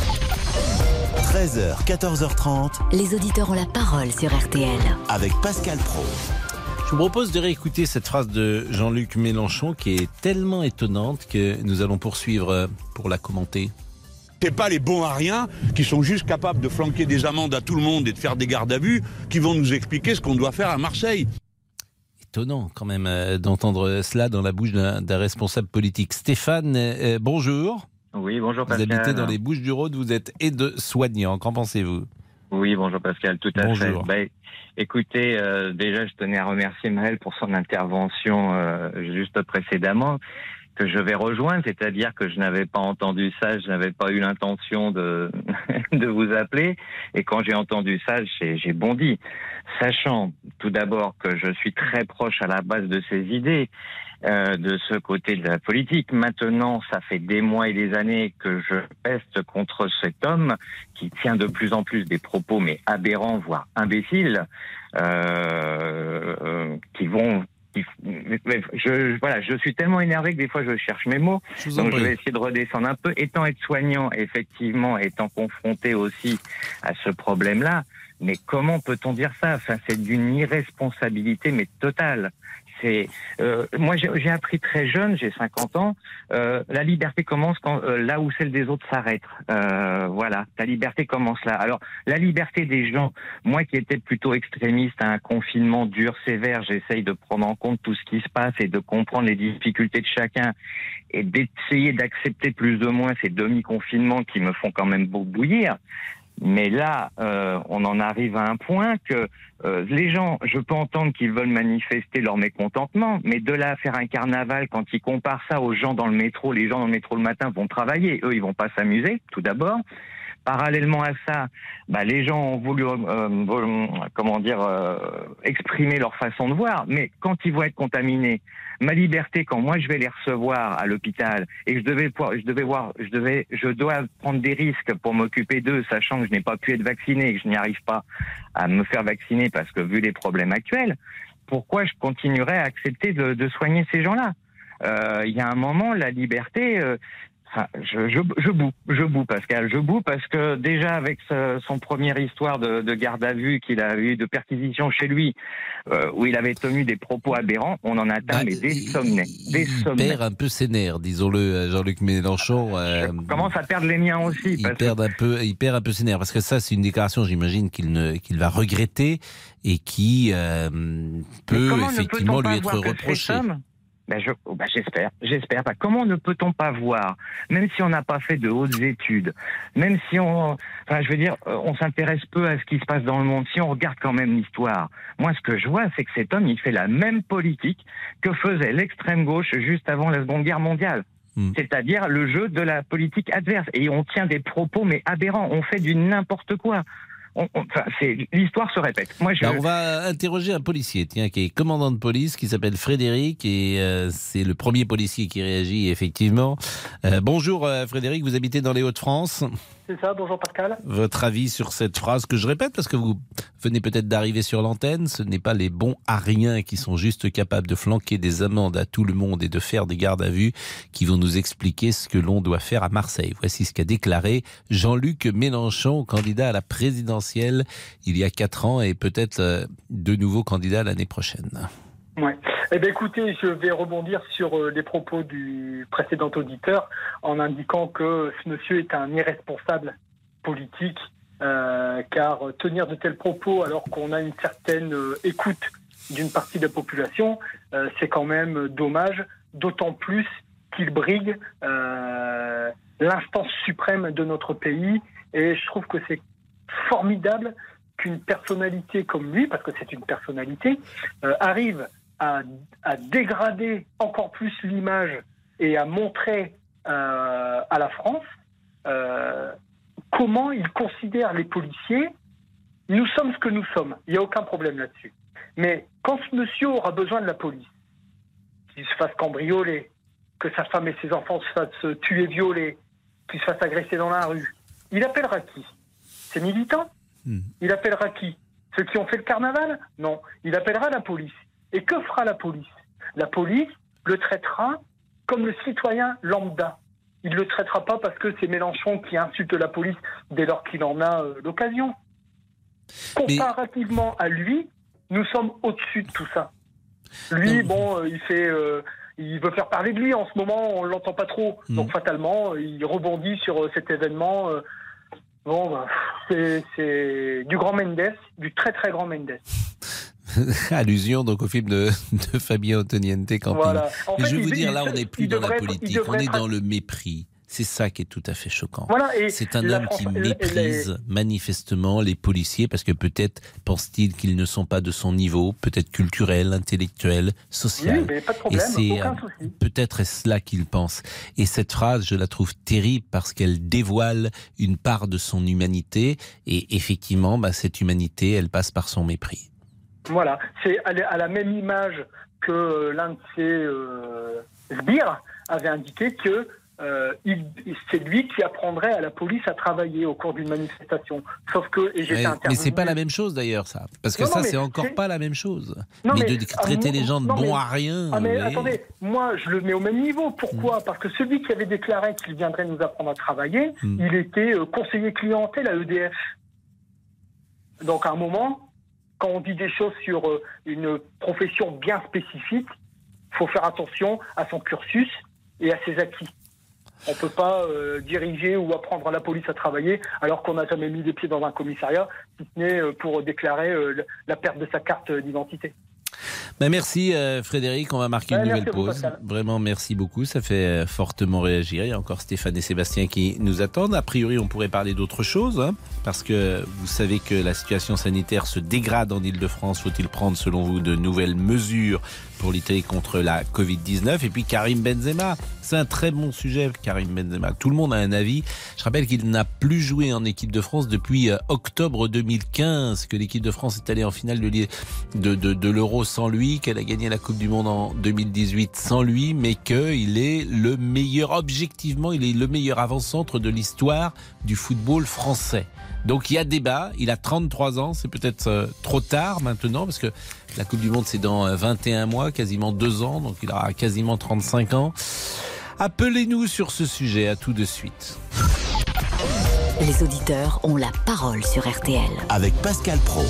13h, 14h30. Les auditeurs ont la parole sur RTL. Avec Pascal Praud. Je vous propose de réécouter cette phrase de Jean-Luc Mélenchon qui est tellement étonnante que nous allons poursuivre pour la commenter. T'es pas les bons à rien qui sont juste capables de flanquer des amendes à tout le monde et de faire des gardes à vue qui vont nous expliquer ce qu'on doit faire à Marseille. Étonnant quand même d'entendre cela dans la bouche d'un responsable politique. Stéphane, bonjour. Oui, bonjour Pascal. Vous habitez dans les Bouches-du-Rhône, vous êtes aide-soignant. Qu'en pensez-vous ? Oui, bonjour Pascal, tout à bonjour. fait. Écoutez, déjà je tenais à remercier Maëlle pour son intervention juste précédemment, que je vais rejoindre, c'est-à-dire que je n'avais pas entendu ça, je n'avais pas eu l'intention de vous appeler, et quand j'ai entendu ça, j'ai bondi, sachant tout d'abord que je suis très proche à la base de ces idées, de ce côté de la politique. Maintenant, ça fait des mois et des années que je peste contre cet homme qui tient de plus en plus des propos mais aberrants, voire imbéciles, je suis tellement énervé que des fois je cherche mes mots. Donc je vais essayer de redescendre un peu. Étant aide-soignant, effectivement, étant confronté aussi à ce problème-là, mais comment peut-on dire ça ? Enfin, c'est d'une irresponsabilité mais totale. Moi, j'ai appris très jeune, j'ai 50 ans, la liberté commence là où celle des autres s'arrête. Voilà, la liberté commence là. Alors, la liberté des gens, moi qui étais plutôt extrémiste à un confinement dur, sévère, j'essaye de prendre en compte tout ce qui se passe et de comprendre les difficultés de chacun et d'essayer d'accepter plus ou moins ces demi-confinements qui me font quand même beaucoup bouillir. Mais là, on en arrive à un point que les gens, je peux entendre qu'ils veulent manifester leur mécontentement, mais de là à faire un carnaval, quand ils comparent ça aux gens dans le métro, les gens dans le métro le matin vont travailler, eux ils vont pas s'amuser, tout d'abord. Parallèlement à ça, les gens ont voulu, exprimer leur façon de voir, mais quand ils vont être contaminés, ma liberté, quand moi je vais les recevoir à l'hôpital et que je dois prendre des risques pour m'occuper d'eux, sachant que je n'ai pas pu être vacciné et que je n'y arrive pas à me faire vacciner parce que vu les problèmes actuels, pourquoi je continuerais à accepter de soigner ces gens-là ? Il y a un moment, la liberté... Je boue Pascal, je boue parce que déjà avec son première histoire de garde à vue qu'il a eu, de perquisition chez lui, où il avait tenu des propos aberrants, on en atteint des sommets. Il perd un peu ses nerfs, disons-le, Jean-Luc Mélenchon. Je commence à perdre les miens aussi. Il perd un peu ses nerfs, parce que ça c'est une déclaration, j'imagine, qu'il va regretter et qui peut effectivement lui être reprochée. J'espère. Comment ne peut-on pas voir, même si on n'a pas fait de hautes études, même si on s'intéresse peu à ce qui se passe dans le monde, si on regarde quand même l'histoire. Moi, ce que je vois, c'est que cet homme, il fait la même politique que faisait l'extrême gauche juste avant la Seconde Guerre mondiale. C'est-à-dire le jeu de la politique adverse. Et on tient des propos, mais aberrants. On fait du n'importe quoi. L'histoire se répète. On va interroger un policier, qui est commandant de police, qui s'appelle Frédéric, et c'est le premier policier qui réagit, effectivement. Bonjour Frédéric, vous habitez dans les Hauts-de-France. C'est ça, bonjour Pascal. Votre avis sur cette phrase que je répète, parce que vous venez peut-être d'arriver sur l'antenne, ce n'est pas les bons à rien qui sont juste capables de flanquer des amendes à tout le monde et de faire des gardes à vue qui vont nous expliquer ce que l'on doit faire à Marseille. Voici ce qu'a déclaré Jean-Luc Mélenchon, candidat à la présidentielle il y a 4 ans et peut-être de nouveau candidat l'année prochaine. Ouais. Écoutez, je vais rebondir sur les propos du précédent auditeur en indiquant que ce monsieur est un irresponsable politique, car tenir de tels propos alors qu'on a une certaine écoute d'une partie de la population, c'est quand même dommage, d'autant plus qu'il brigue l'instance suprême de notre pays, et je trouve que c'est formidable qu'une personnalité comme lui, parce que c'est une personnalité, arrive à dégrader encore plus l'image et à montrer à la France comment il considère les policiers. Nous sommes ce que nous sommes, il n'y a aucun problème là-dessus. Mais quand ce monsieur aura besoin de la police, qu'il se fasse cambrioler, que sa femme et ses enfants se fassent tuer, violer, qu'il se fasse agresser dans la rue, il appellera qui ? Ses militants ? Il appellera qui ? Ceux qui ont fait le carnaval ? Non, il appellera la police. Et que fera la police ? La police le traitera comme le citoyen lambda. Il ne le traitera pas parce que c'est Mélenchon qui insulte la police dès lors qu'il en a l'occasion. Comparativement à lui, nous sommes au-dessus de tout ça. Lui, il fait il veut faire parler de lui. En ce moment, on l'entend pas trop. Donc fatalement, il rebondit sur cet événement. C'est du grand Mendes, du très très grand Mendes. Allusion donc au film de Fabien Antoniente Camping. Voilà. Mais je vais vous dire, là, on n'est plus dans la politique, on est dans le mépris. C'est ça qui est tout à fait choquant. Voilà, c'est un homme qui méprise manifestement les policiers parce que peut-être pense-t-il qu'ils ne sont pas de son niveau, peut-être culturel, intellectuel, social. Oui, mais pas de problème, et c'est aucun souci. peut-être est-ce là qu'il pense. Et cette phrase, je la trouve terrible parce qu'elle dévoile une part de son humanité et effectivement, cette humanité, elle passe par son mépris. Voilà, c'est à la même image que l'un de ses sbires avait indiqué que c'est lui qui apprendrait à la police à travailler au cours d'une manifestation. Sauf que, et j'étais intervenu... Mais c'est pas la même chose d'ailleurs, ça. Parce que c'est encore pas la même chose. Mais de traiter les gens de bons à rien... Attendez, moi je le mets au même niveau. Pourquoi ? Parce que celui qui avait déclaré qu'il viendrait nous apprendre à travailler, il était conseiller clientèle à EDF. Donc à un moment... Quand on dit des choses sur une profession bien spécifique, il faut faire attention à son cursus et à ses acquis. On ne peut pas diriger ou apprendre à la police à travailler alors qu'on n'a jamais mis les pieds dans un commissariat, si ce n'est pour déclarer la perte de sa carte d'identité. Merci Frédéric, on va marquer une nouvelle pause. Pascal. Vraiment merci beaucoup, ça fait fortement réagir. Il y a encore Stéphane et Sébastien qui nous attendent. A priori on pourrait parler d'autre chose, parce que vous savez que la situation sanitaire se dégrade en Ile-de-France. Faut-il prendre selon vous de nouvelles mesures pour lutter contre la Covid-19? Et puis Karim Benzema, c'est un très bon sujet, Karim Benzema. Tout le monde a un avis. Je rappelle qu'il n'a plus joué en équipe de France depuis octobre 2015, que l'équipe de France est allée en finale de l'Euro sans lui, qu'elle a gagné la Coupe du Monde en 2018 sans lui, mais qu'il est le meilleur, objectivement, il est le meilleur avant-centre de l'histoire du football français. Donc il y a débat, il a 33 ans, c'est peut-être trop tard maintenant, parce que la Coupe du Monde c'est dans 21 mois, quasiment 2 ans, donc il aura quasiment 35 ans. Appelez-nous sur ce sujet, à tout de suite. Les auditeurs ont la parole sur RTL. Avec Pascal Praud.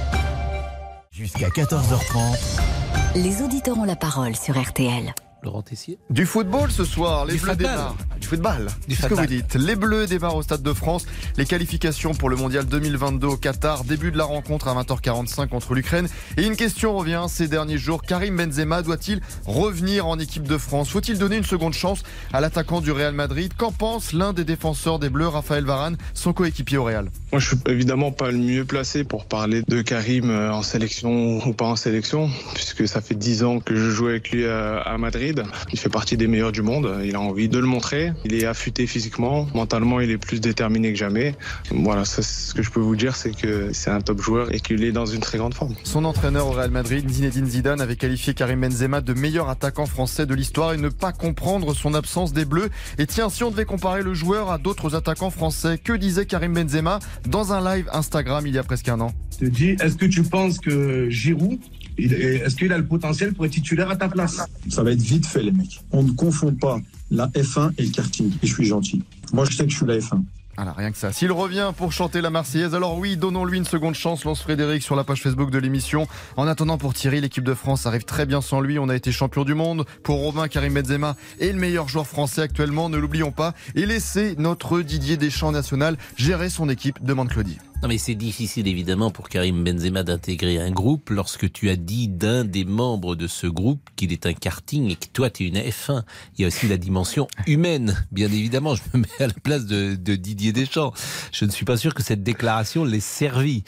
Jusqu'à 14h30. Les auditeurs ont la parole sur RTL. Laurent Tessier. Du football ce soir, les Bleus démarrent. Du football, c'est ce que vous dites. Les Bleus démarrent au Stade de France. Les qualifications pour le Mondial 2022 au Qatar. Début de la rencontre à 20h45 contre l'Ukraine. Et une question revient ces derniers jours. Karim Benzema doit-il revenir en équipe de France? Faut-il donner une seconde chance à l'attaquant du Real Madrid? Qu'en pense l'un des défenseurs des Bleus, Raphaël Varane, son coéquipier au Real? Moi, je suis évidemment pas le mieux placé pour parler de Karim en sélection ou pas en sélection, puisque ça fait 10 ans que je joue avec lui à Madrid. Il fait partie des meilleurs du monde. Il a envie de le montrer. Il est affûté physiquement. Mentalement, il est plus déterminé que jamais. Voilà, ça, ce que je peux vous dire, c'est que c'est un top joueur et qu'il est dans une très grande forme. Son entraîneur au Real Madrid, Zinedine Zidane, avait qualifié Karim Benzema de meilleur attaquant français de l'histoire et ne pas comprendre son absence des Bleus. Et tiens, si on devait comparer le joueur à d'autres attaquants français, que disait Karim Benzema dans un live Instagram il y a presque un an? Je te dis, est-ce que tu penses que Giroud, est-ce qu'il a le potentiel pour être titulaire à ta place? Ça va être vite fait, les mecs. On ne confond pas la F1 et le karting. Et je suis gentil. Moi, je sais que je suis la F1. Voilà, rien que ça. S'il revient pour chanter la Marseillaise, alors oui, donnons-lui une seconde chance, lance Frédéric sur la page Facebook de l'émission. En attendant, pour Thierry, l'équipe de France arrive très bien sans lui. On a été champion du monde. Pour Robin, Karim Benzema est le meilleur joueur français actuellement, ne l'oublions pas. Et laissez notre Didier Deschamps national gérer son équipe, demande Claudie. Non mais c'est difficile évidemment pour Karim Benzema d'intégrer un groupe lorsque tu as dit d'un des membres de ce groupe qu'il est un karting et que toi tu es une F1. Il y a aussi la dimension humaine, bien évidemment. Je me mets à la place de Didier Deschamps. Je ne suis pas sûr que cette déclaration l'ait servi.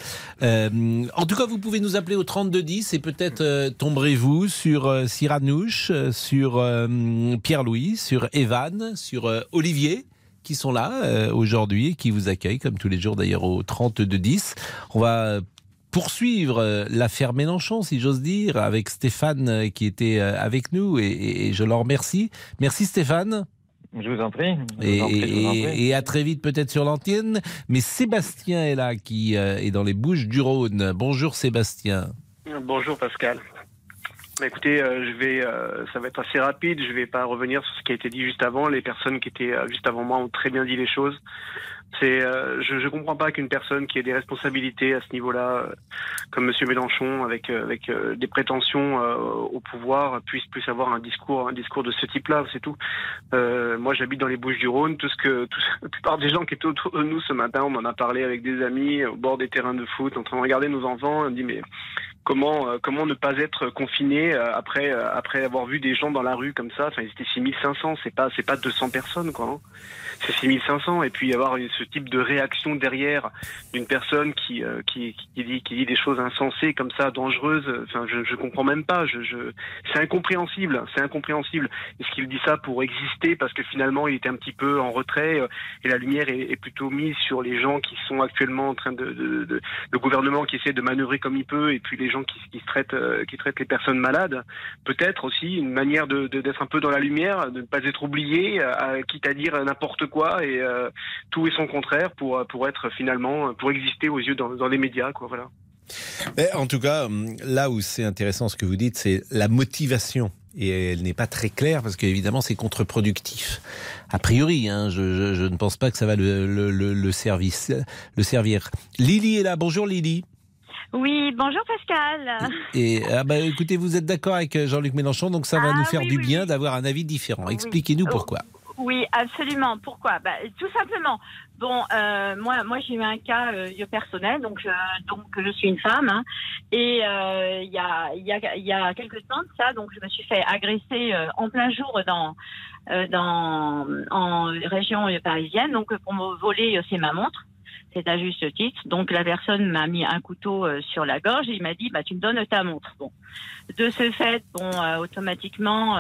En tout cas, vous pouvez nous appeler au 3210 et peut-être tomberez-vous sur Cyranouche, sur Pierre-Louis, sur Evan, sur Olivier, qui sont là aujourd'hui et qui vous accueillent, comme tous les jours d'ailleurs, au 3210. On va poursuivre l'affaire Mélenchon, si j'ose dire, avec Stéphane qui était avec nous et je leur remercie. Merci Stéphane. Je vous en prie. Et à très vite peut-être sur l'antenne. Mais Sébastien est là, qui est dans les Bouches-du-Rhône. Bonjour Sébastien. Bonjour Pascal. Écoutez, ça va être assez rapide. Je vais pas revenir sur ce qui a été dit juste avant. Les personnes qui étaient juste avant moi ont très bien dit les choses. Je comprends pas qu'une personne qui ait des responsabilités à ce niveau-là, comme Monsieur Mélenchon, avec des prétentions au pouvoir, puisse avoir un discours de ce type-là. C'est tout. Moi, j'habite dans les Bouches-du-Rhône. La plupart des gens qui étaient autour de nous ce matin, on en a parlé avec des amis au bord des terrains de foot, en train de regarder nos enfants. On dit mais comment ne pas être confiné après avoir vu des gens dans la rue comme ça. Enfin, ils étaient 6500, c'est pas 200 personnes, quoi. Hein. C'est 6500, et puis avoir ce type de réaction derrière d'une personne qui dit des choses insensées comme ça, dangereuses. Enfin, je comprends même pas. C'est incompréhensible. Est-ce qu'il dit ça pour exister parce que finalement il était un petit peu en retrait et la lumière est plutôt mise sur les gens qui sont actuellement en train le gouvernement qui essaie de manœuvrer comme il peut, et puis les gens qui traitent les personnes malades. Peut-être aussi une manière d'être un peu dans la lumière, de ne pas être oublié, quitte à dire n'importe quoi et tout et son contraire pour être finalement pour exister aux yeux dans les médias, quoi. Voilà. Mais en tout cas, là où c'est intéressant ce que vous dites, c'est la motivation. Et elle n'est pas très claire parce qu'évidemment c'est contre-productif. A priori, hein, je ne pense pas que ça va le servir. Lily est là. Bonjour Lily. Oui, bonjour Pascal. Et écoutez, vous êt d'accord avec Jean-Luc Mélenchon, donc ça va nous faire du bien d'avoir un avis différent. Expliquez-nous pourquoi. Oui, absolument. Pourquoi ? Tout simplement. Bon, moi j'ai eu un cas personnel, donc je suis une femme, hein, et il y a quelques temps de ça, donc je me suis fait agresser en plein jour en région parisienne, donc pour me voler c'est ma montre. C'est à juste titre. Donc la personne m'a mis un couteau sur la gorge et il m'a dit tu me donnes ta montre. Bon, de ce fait, automatiquement,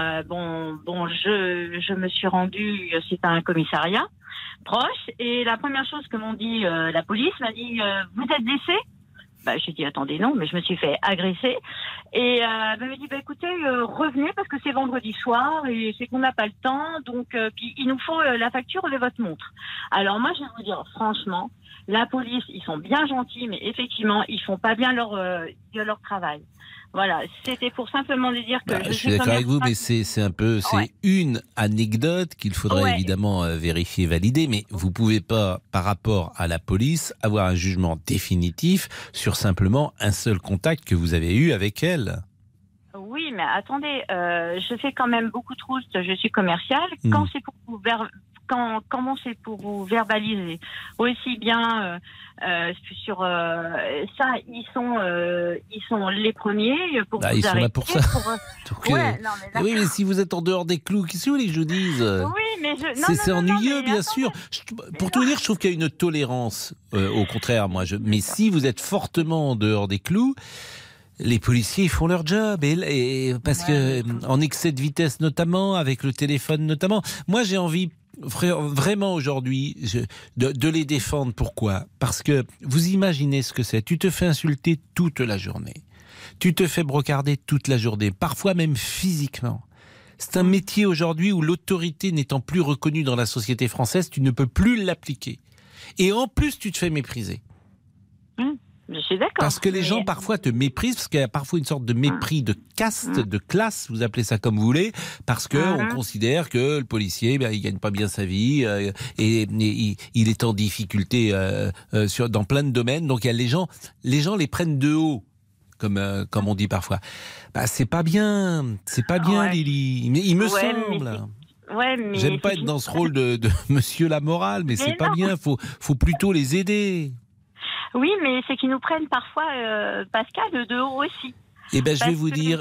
je me suis rendue, c'est un commissariat proche, et la première chose que m'ont dit la police m'a dit vous êtes blessé ? J'ai dit attendez, non, mais je me suis fait agresser, et elle m'a dit écoutez, revenez parce que c'est vendredi soir et c'est qu'on n'a pas le temps, donc puis il nous faut la facture de votre montre. Alors moi je vais vous dire franchement, la police ils sont bien gentils, mais effectivement ils font pas bien leur travail. Voilà, c'était pour simplement lui dire que je suis d'accord avec vous, mais c'est une anecdote qu'il faudrait évidemment vérifier, valider, mais vous pouvez pas, par rapport à la police, avoir un jugement définitif sur simplement un seul contact que vous avez eu avec elle. Oui, mais attendez, je fais quand même beaucoup de routes, je suis commerciale. Quand c'est pour vous comment c'est pour vous verbaliser aussi bien sur ça, ils sont les premiers pour vous ils arrêter. Sont là pour ça. Donc, oui, mais si vous êtes en dehors des clous, qu'est-ce que vous voulez que je vous dise ? Oui, mais c'est ennuyeux, bien sûr. Pour tout dire, je trouve qu'il y a une tolérance. Au contraire, mais si vous êtes fortement en dehors des clous, les policiers ils font leur job et parce que en excès de vitesse notamment, avec le téléphone notamment. Moi, j'ai envie vraiment aujourd'hui de les défendre. Pourquoi ? Parce que vous imaginez ce que c'est. Tu te fais insulter toute la journée. Tu te fais brocarder toute la journée, parfois même physiquement. C'est un métier aujourd'hui où l'autorité n'étant plus reconnue dans la société française, tu ne peux plus l'appliquer. Et en plus, tu te fais mépriser. Je suis d'accord. Parce que les gens parfois te méprisent, parce qu'il y a parfois une sorte de mépris de caste, de classe, vous appelez ça comme vous voulez, parce que on considère que le policier, il gagne pas bien sa vie et il est en difficulté dans plein de domaines. Donc il y a les gens les prennent de haut, comme on dit parfois. C'est pas bien, Lily. Mais il me semble. Mais j'aime pas être dans ce rôle de Monsieur la morale, mais c'est pas bien. Faut plutôt les aider. Oui, mais c'est qu'ils nous prennent parfois, Pascal, de haut aussi. Je vais vous dire,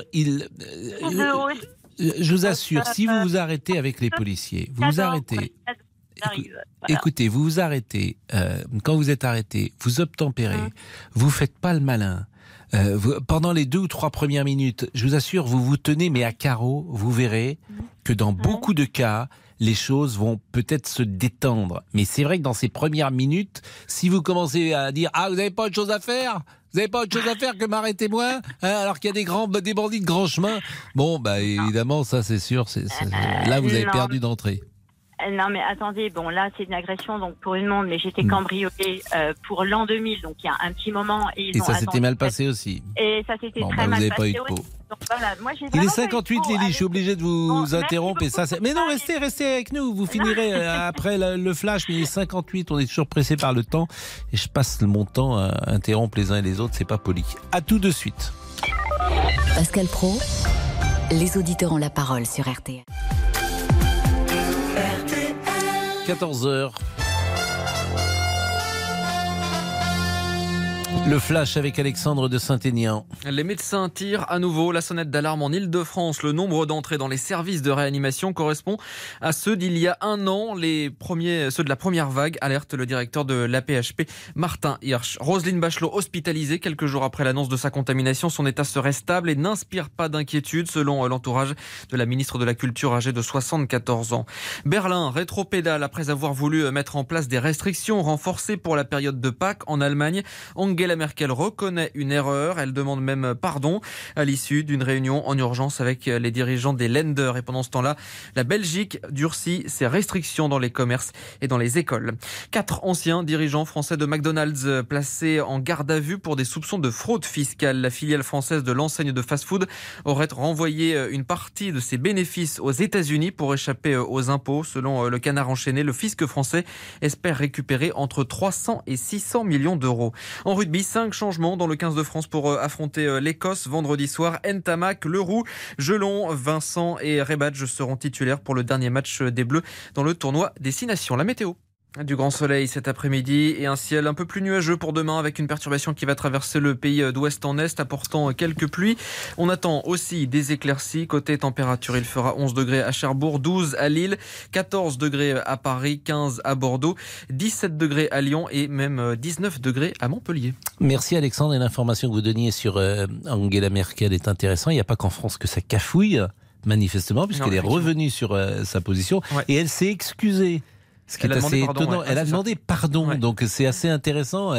je vous assure, si vous vous arrêtez avec les policiers, vous vous arrêtez. Écoutez, vous vous arrêtez. Quand vous êtes arrêté, vous obtempérez, vous faites pas le malin. Pendant les 2 ou 3 premières minutes, je vous assure, vous vous tenez mais à carreau, vous verrez que dans beaucoup de cas, les choses vont peut-être se détendre. Mais c'est vrai que dans ces premières minutes, si vous commencez à dire « Ah, vous n'avez pas autre chose à faire ? Vous n'avez pas autre chose à faire que m'arrêter moi ? Alors qu'il y a des bandits de grand chemin ?» Bon, évidemment, ça c'est sûr. Là, vous avez perdu d'entrée. Non, mais attendez, là, c'est une agression donc pour une montre, mais j'étais cambriolée pour l'an 2000, donc il y a un petit moment. Et ça s'était mal passé aussi. Et ça s'était très mal passé aussi. Donc, voilà, moi, Il est 58, Lily, je suis obligé de vous interrompre. Et ça, mais non, restez avec nous. Vous finirez après le flash, mais il est 58, on est toujours pressé par le temps. Et je passe mon temps à interrompre les uns et les autres, c'est pas poli. À tout de suite. Pascal Praud, les auditeurs ont la parole sur RTL. 14h. Le flash avec Alexandre de Saint-Aignan. Les médecins tirent à nouveau la sonnette d'alarme en Ile-de-France. Le nombre d'entrées dans les services de réanimation correspond à ceux d'il y a un an. Ceux de la première vague, alerte le directeur de l'AP-HP, Martin Hirsch. Roselyne Bachelot, hospitalisée quelques jours après l'annonce de sa contamination, son état serait stable et n'inspire pas d'inquiétude, selon l'entourage de la ministre de la Culture âgée de 74 ans. Berlin rétropédale après avoir voulu mettre en place des restrictions renforcées pour la période de Pâques. En Allemagne, Angela Merkel reconnaît une erreur. Elle demande même pardon à l'issue d'une réunion en urgence avec les dirigeants des Länder. Et pendant ce temps-là, la Belgique durcit ses restrictions dans les commerces et dans les écoles. 4 anciens dirigeants français de McDonald's placés en garde à vue pour des soupçons de fraude fiscale. La filiale française de l'enseigne de fast-food aurait renvoyé une partie de ses bénéfices aux États-Unis pour échapper aux impôts. Selon le Canard enchaîné, le fisc français espère récupérer entre 300 et 600 millions d'euros. En rugby, 5 changements dans le 15 de France pour affronter l'Écosse vendredi soir. Ntamak, Leroux, Gelon, Vincent et Rebadge seront titulaires pour le dernier match des Bleus dans le tournoi des 6 Nations. La météo. Du grand soleil cet après-midi et un ciel un peu plus nuageux pour demain avec une perturbation qui va traverser le pays d'ouest en est apportant quelques pluies. On attend aussi des éclaircies. Côté température, il fera 11 degrés à Cherbourg, 12 à Lille, 14 degrés à Paris, 15 à Bordeaux, 17 degrés à Lyon et même 19 degrés à Montpellier. Merci Alexandre, et l'information que vous donniez sur Angela Merkel est intéressante. Il n'y a pas qu'en France que ça cafouille, manifestement, puisqu'elle est revenue sur sa position et elle s'est excusée. Ce qui est assez étonnant. Elle a demandé pardon, donc c'est assez intéressant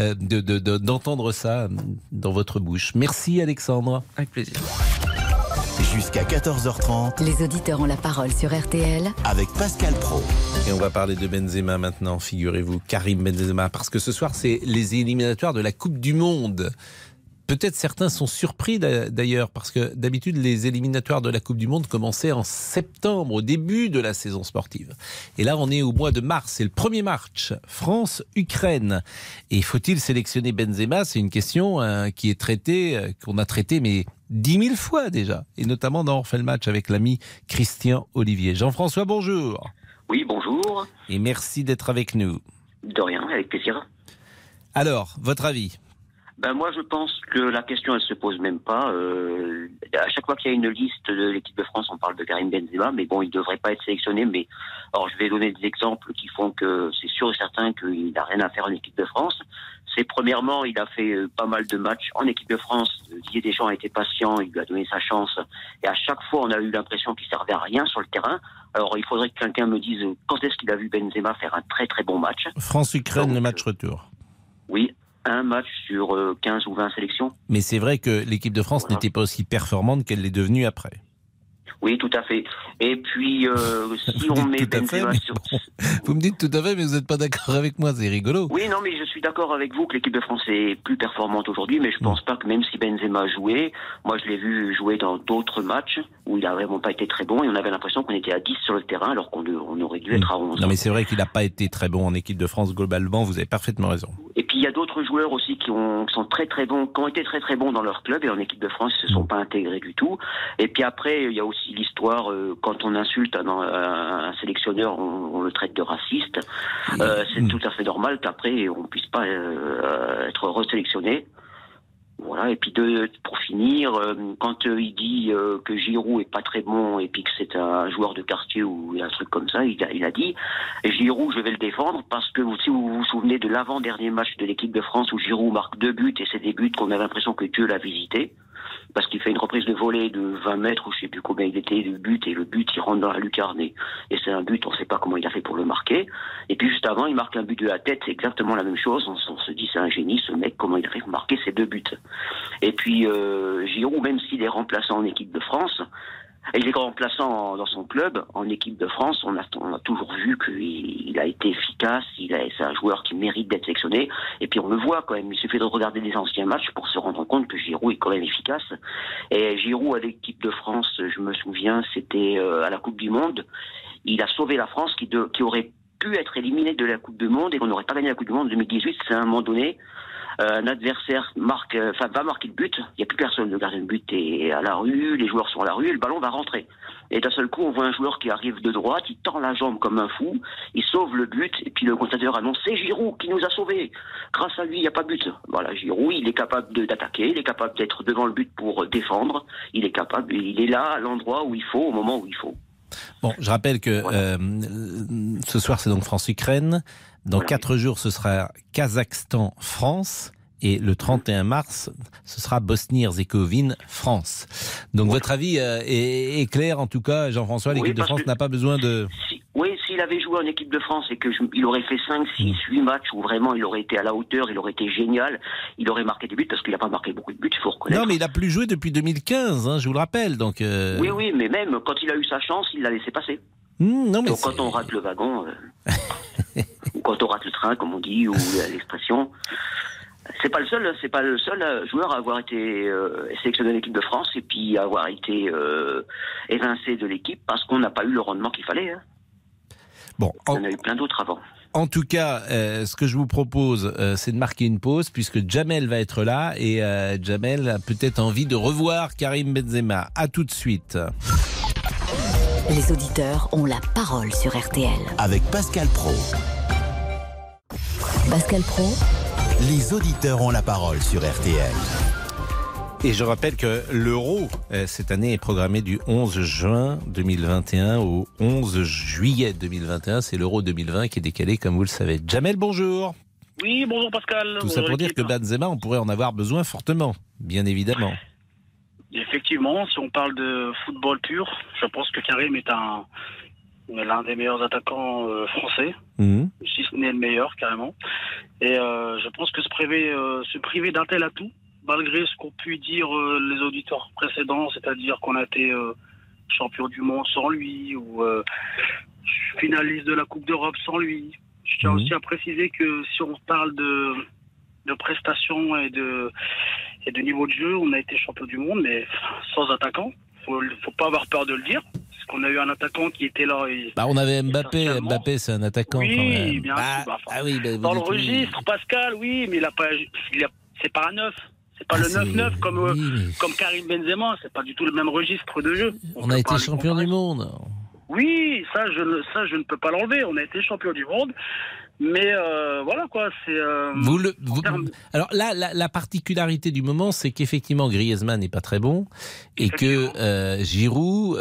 d'entendre ça dans votre bouche. Merci Alexandre. Avec plaisir. Jusqu'à 14h30. Les auditeurs ont la parole sur RTL. Avec Pascal Praud. Et on va parler de Benzema maintenant, figurez-vous, Karim Benzema, parce que ce soir c'est les éliminatoires de la Coupe du Monde. Peut-être certains sont surpris d'ailleurs, parce que d'habitude les éliminatoires de la Coupe du Monde commençaient en septembre, au début de la saison sportive. Et là on est au mois de mars, c'est le premier match, France-Ukraine. Et faut-il sélectionner Benzema? C'est une question qui est traitée, qu'on a traitée mais 10 000 fois déjà, et notamment dans On refait le match avec l'ami Christian Olivier. Jean-François, bonjour. Oui, bonjour. Et merci d'être avec nous. De rien, avec plaisir. Alors, votre avis? Moi, je pense que la question, elle se pose même pas. À chaque fois qu'il y a une liste de l'équipe de France, on parle de Karim Benzema, mais bon, il devrait pas être sélectionné. Mais alors, je vais donner des exemples qui font que c'est sûr et certain qu'il n'a rien à faire en équipe de France. C'est premièrement, il a fait pas mal de matchs en équipe de France. Didier Deschamps a été patient, il lui a donné sa chance. Et à chaque fois, on a eu l'impression qu'il servait à rien sur le terrain. Alors, il faudrait que quelqu'un me dise quand est-ce qu'il a vu Benzema faire un très très bon match. France-Ukraine, le match retour. Oui. Un match sur 15 ou 20 sélections. Mais c'est vrai que l'équipe de France n'était pas aussi performante qu'elle l'est devenue après. Oui, tout à fait. Et puis, si on met Benzema sur... Vous me dites tout à fait, mais vous n'êtes pas d'accord avec moi, c'est rigolo. Oui, non, mais je suis d'accord avec vous que l'équipe de France est plus performante aujourd'hui, mais je pense pas que même si Benzema jouait, moi je l'ai vu jouer dans d'autres matchs où il n'a vraiment pas été très bon, et on avait l'impression qu'on était à 10 sur le terrain, alors qu'on aurait dû être à 11. Non, mais c'est vrai qu'il n'a pas été très bon en équipe de France globalement, vous avez parfaitement raison. Et puis il y a d'autres joueurs aussi qui sont très très bons, qui ont été très très bons dans leur club, et en équipe de France, ils ne se sont pas intégrés du tout. Et puis après, il y a aussi l'histoire, quand on insulte un sélectionneur, on le traite de raciste. C'est tout à fait normal qu'après, on ne puisse pas être resélectionné. Voilà. Et puis pour finir, quand il dit que Giroud est pas très bon et puis que c'est un joueur de quartier ou un truc comme ça, il a dit Giroud, je vais le défendre parce que si vous vous souvenez de l'avant-dernier match de l'équipe de France où Giroud marque 2 buts, et c'est des buts qu'on avait l'impression que Dieu l'a visité, parce qu'il fait une reprise de volée de 20 mètres ou je sais plus combien il était de but, et le but il rentre dans la lucarne, et c'est un but, on sait pas comment il a fait pour le marquer. Et puis juste avant, il marque un but de la tête, c'est exactement la même chose, on se dit c'est un génie ce mec, comment il a fait pour marquer ces 2 buts. Et puis Giroud, même s'il est remplaçant en équipe de France, Et il est remplaçant dans son club, en équipe de France. On a toujours vu qu'il a été efficace. C'est un joueur qui mérite d'être sélectionné. Et puis on le voit quand même. Il suffit de regarder des anciens matchs pour se rendre compte que Giroud est quand même efficace. Et Giroud à l'équipe de France, je me souviens, c'était à la Coupe du Monde. Il a sauvé la France qui aurait pu être éliminée de la Coupe du Monde et qu'on n'aurait pas gagné la Coupe du Monde en 2018. C'est à un moment donné. Un adversaire va marquer le but, il n'y a plus personne, le gardien de but est à la rue, les joueurs sont à la rue et le ballon va rentrer. Et d'un seul coup, on voit un joueur qui arrive de droite, il tend la jambe comme un fou, il sauve le but, et puis le commentateur annonce « C'est Giroud qui nous a sauvés. Grâce à lui, il n'y a pas de but. » Voilà, Giroud, il est capable d'attaquer, il est capable d'être devant le but pour défendre, il est là à l'endroit où il faut, au moment où il faut. Bon, je rappelle que ce soir, c'est donc France-Ukraine. Dans 4 jours, ce sera Kazakhstan-France. Et le 31 mars, ce sera Bosnie-Herzégovine-France. Donc votre avis est clair, en tout cas, Jean-François, l'équipe de France n'a pas besoin de... S'il avait joué en équipe de France et qu'il aurait fait 5, 6, 8 matchs où vraiment il aurait été à la hauteur, il aurait été génial, il aurait marqué des buts, parce qu'il n'a pas marqué beaucoup de buts, il faut reconnaître. Non, mais il n'a plus joué depuis 2015, hein, je vous le rappelle. Donc Oui, mais même quand il a eu sa chance, il l'a laissé passer. Non, mais donc quand on rate le wagon, ou quand on rate le train, comme on dit, ou l'expression... C'est pas le seul joueur à avoir été sélectionné de l'équipe de France et puis à avoir été évincé de l'équipe parce qu'on n'a pas eu le rendement qu'il fallait. Hein. Bon, il y en a eu plein d'autres avant. En tout cas, ce que je vous propose, c'est de marquer une pause puisque Jamel va être là et Jamel a peut-être envie de revoir Karim Benzema. À tout de suite. Les auditeurs ont la parole sur RTL. Avec Pascal Praud. Pascal Praud. Les auditeurs ont la parole sur RTL. Et je rappelle que l'Euro, cette année, est programmé du 11 juin 2021 au 11 juillet 2021. C'est l'Euro 2020 qui est décalé, comme vous le savez. Jamel, bonjour. Oui, bonjour Pascal. Tout ça pour dire que Benzema, on pourrait en avoir besoin fortement, bien évidemment. Effectivement, si on parle de football pur, je pense que Karim est l'un des meilleurs attaquants français, si ce n'est le meilleur carrément. Et je pense que se priver d'un tel atout, malgré ce qu'ont pu dire les auditeurs précédents, c'est-à-dire qu'on a été champion du monde sans lui, ou finaliste de la Coupe d'Europe sans lui. Je tiens aussi à préciser que si on parle de prestations et de niveau de jeu, on a été champion du monde, mais sans attaquant. Faut pas avoir peur de le dire. On a eu un attaquant qui était là. On avait Mbappé. Mbappé, c'est un attaquant. Oui, quand même. Bien sûr. Dans le registre, Pascal, oui, mais c'est pas un 9. C'est pas le 9-9 comme Karim Benzema. C'est pas du tout le même registre de jeu. On a été champion du monde. Oui, ça, je ne peux pas l'enlever. On a été champion du monde. Mais voilà quoi, c'est... Alors là, la particularité du moment, c'est qu'effectivement Griezmann n'est pas très bon et que Giroud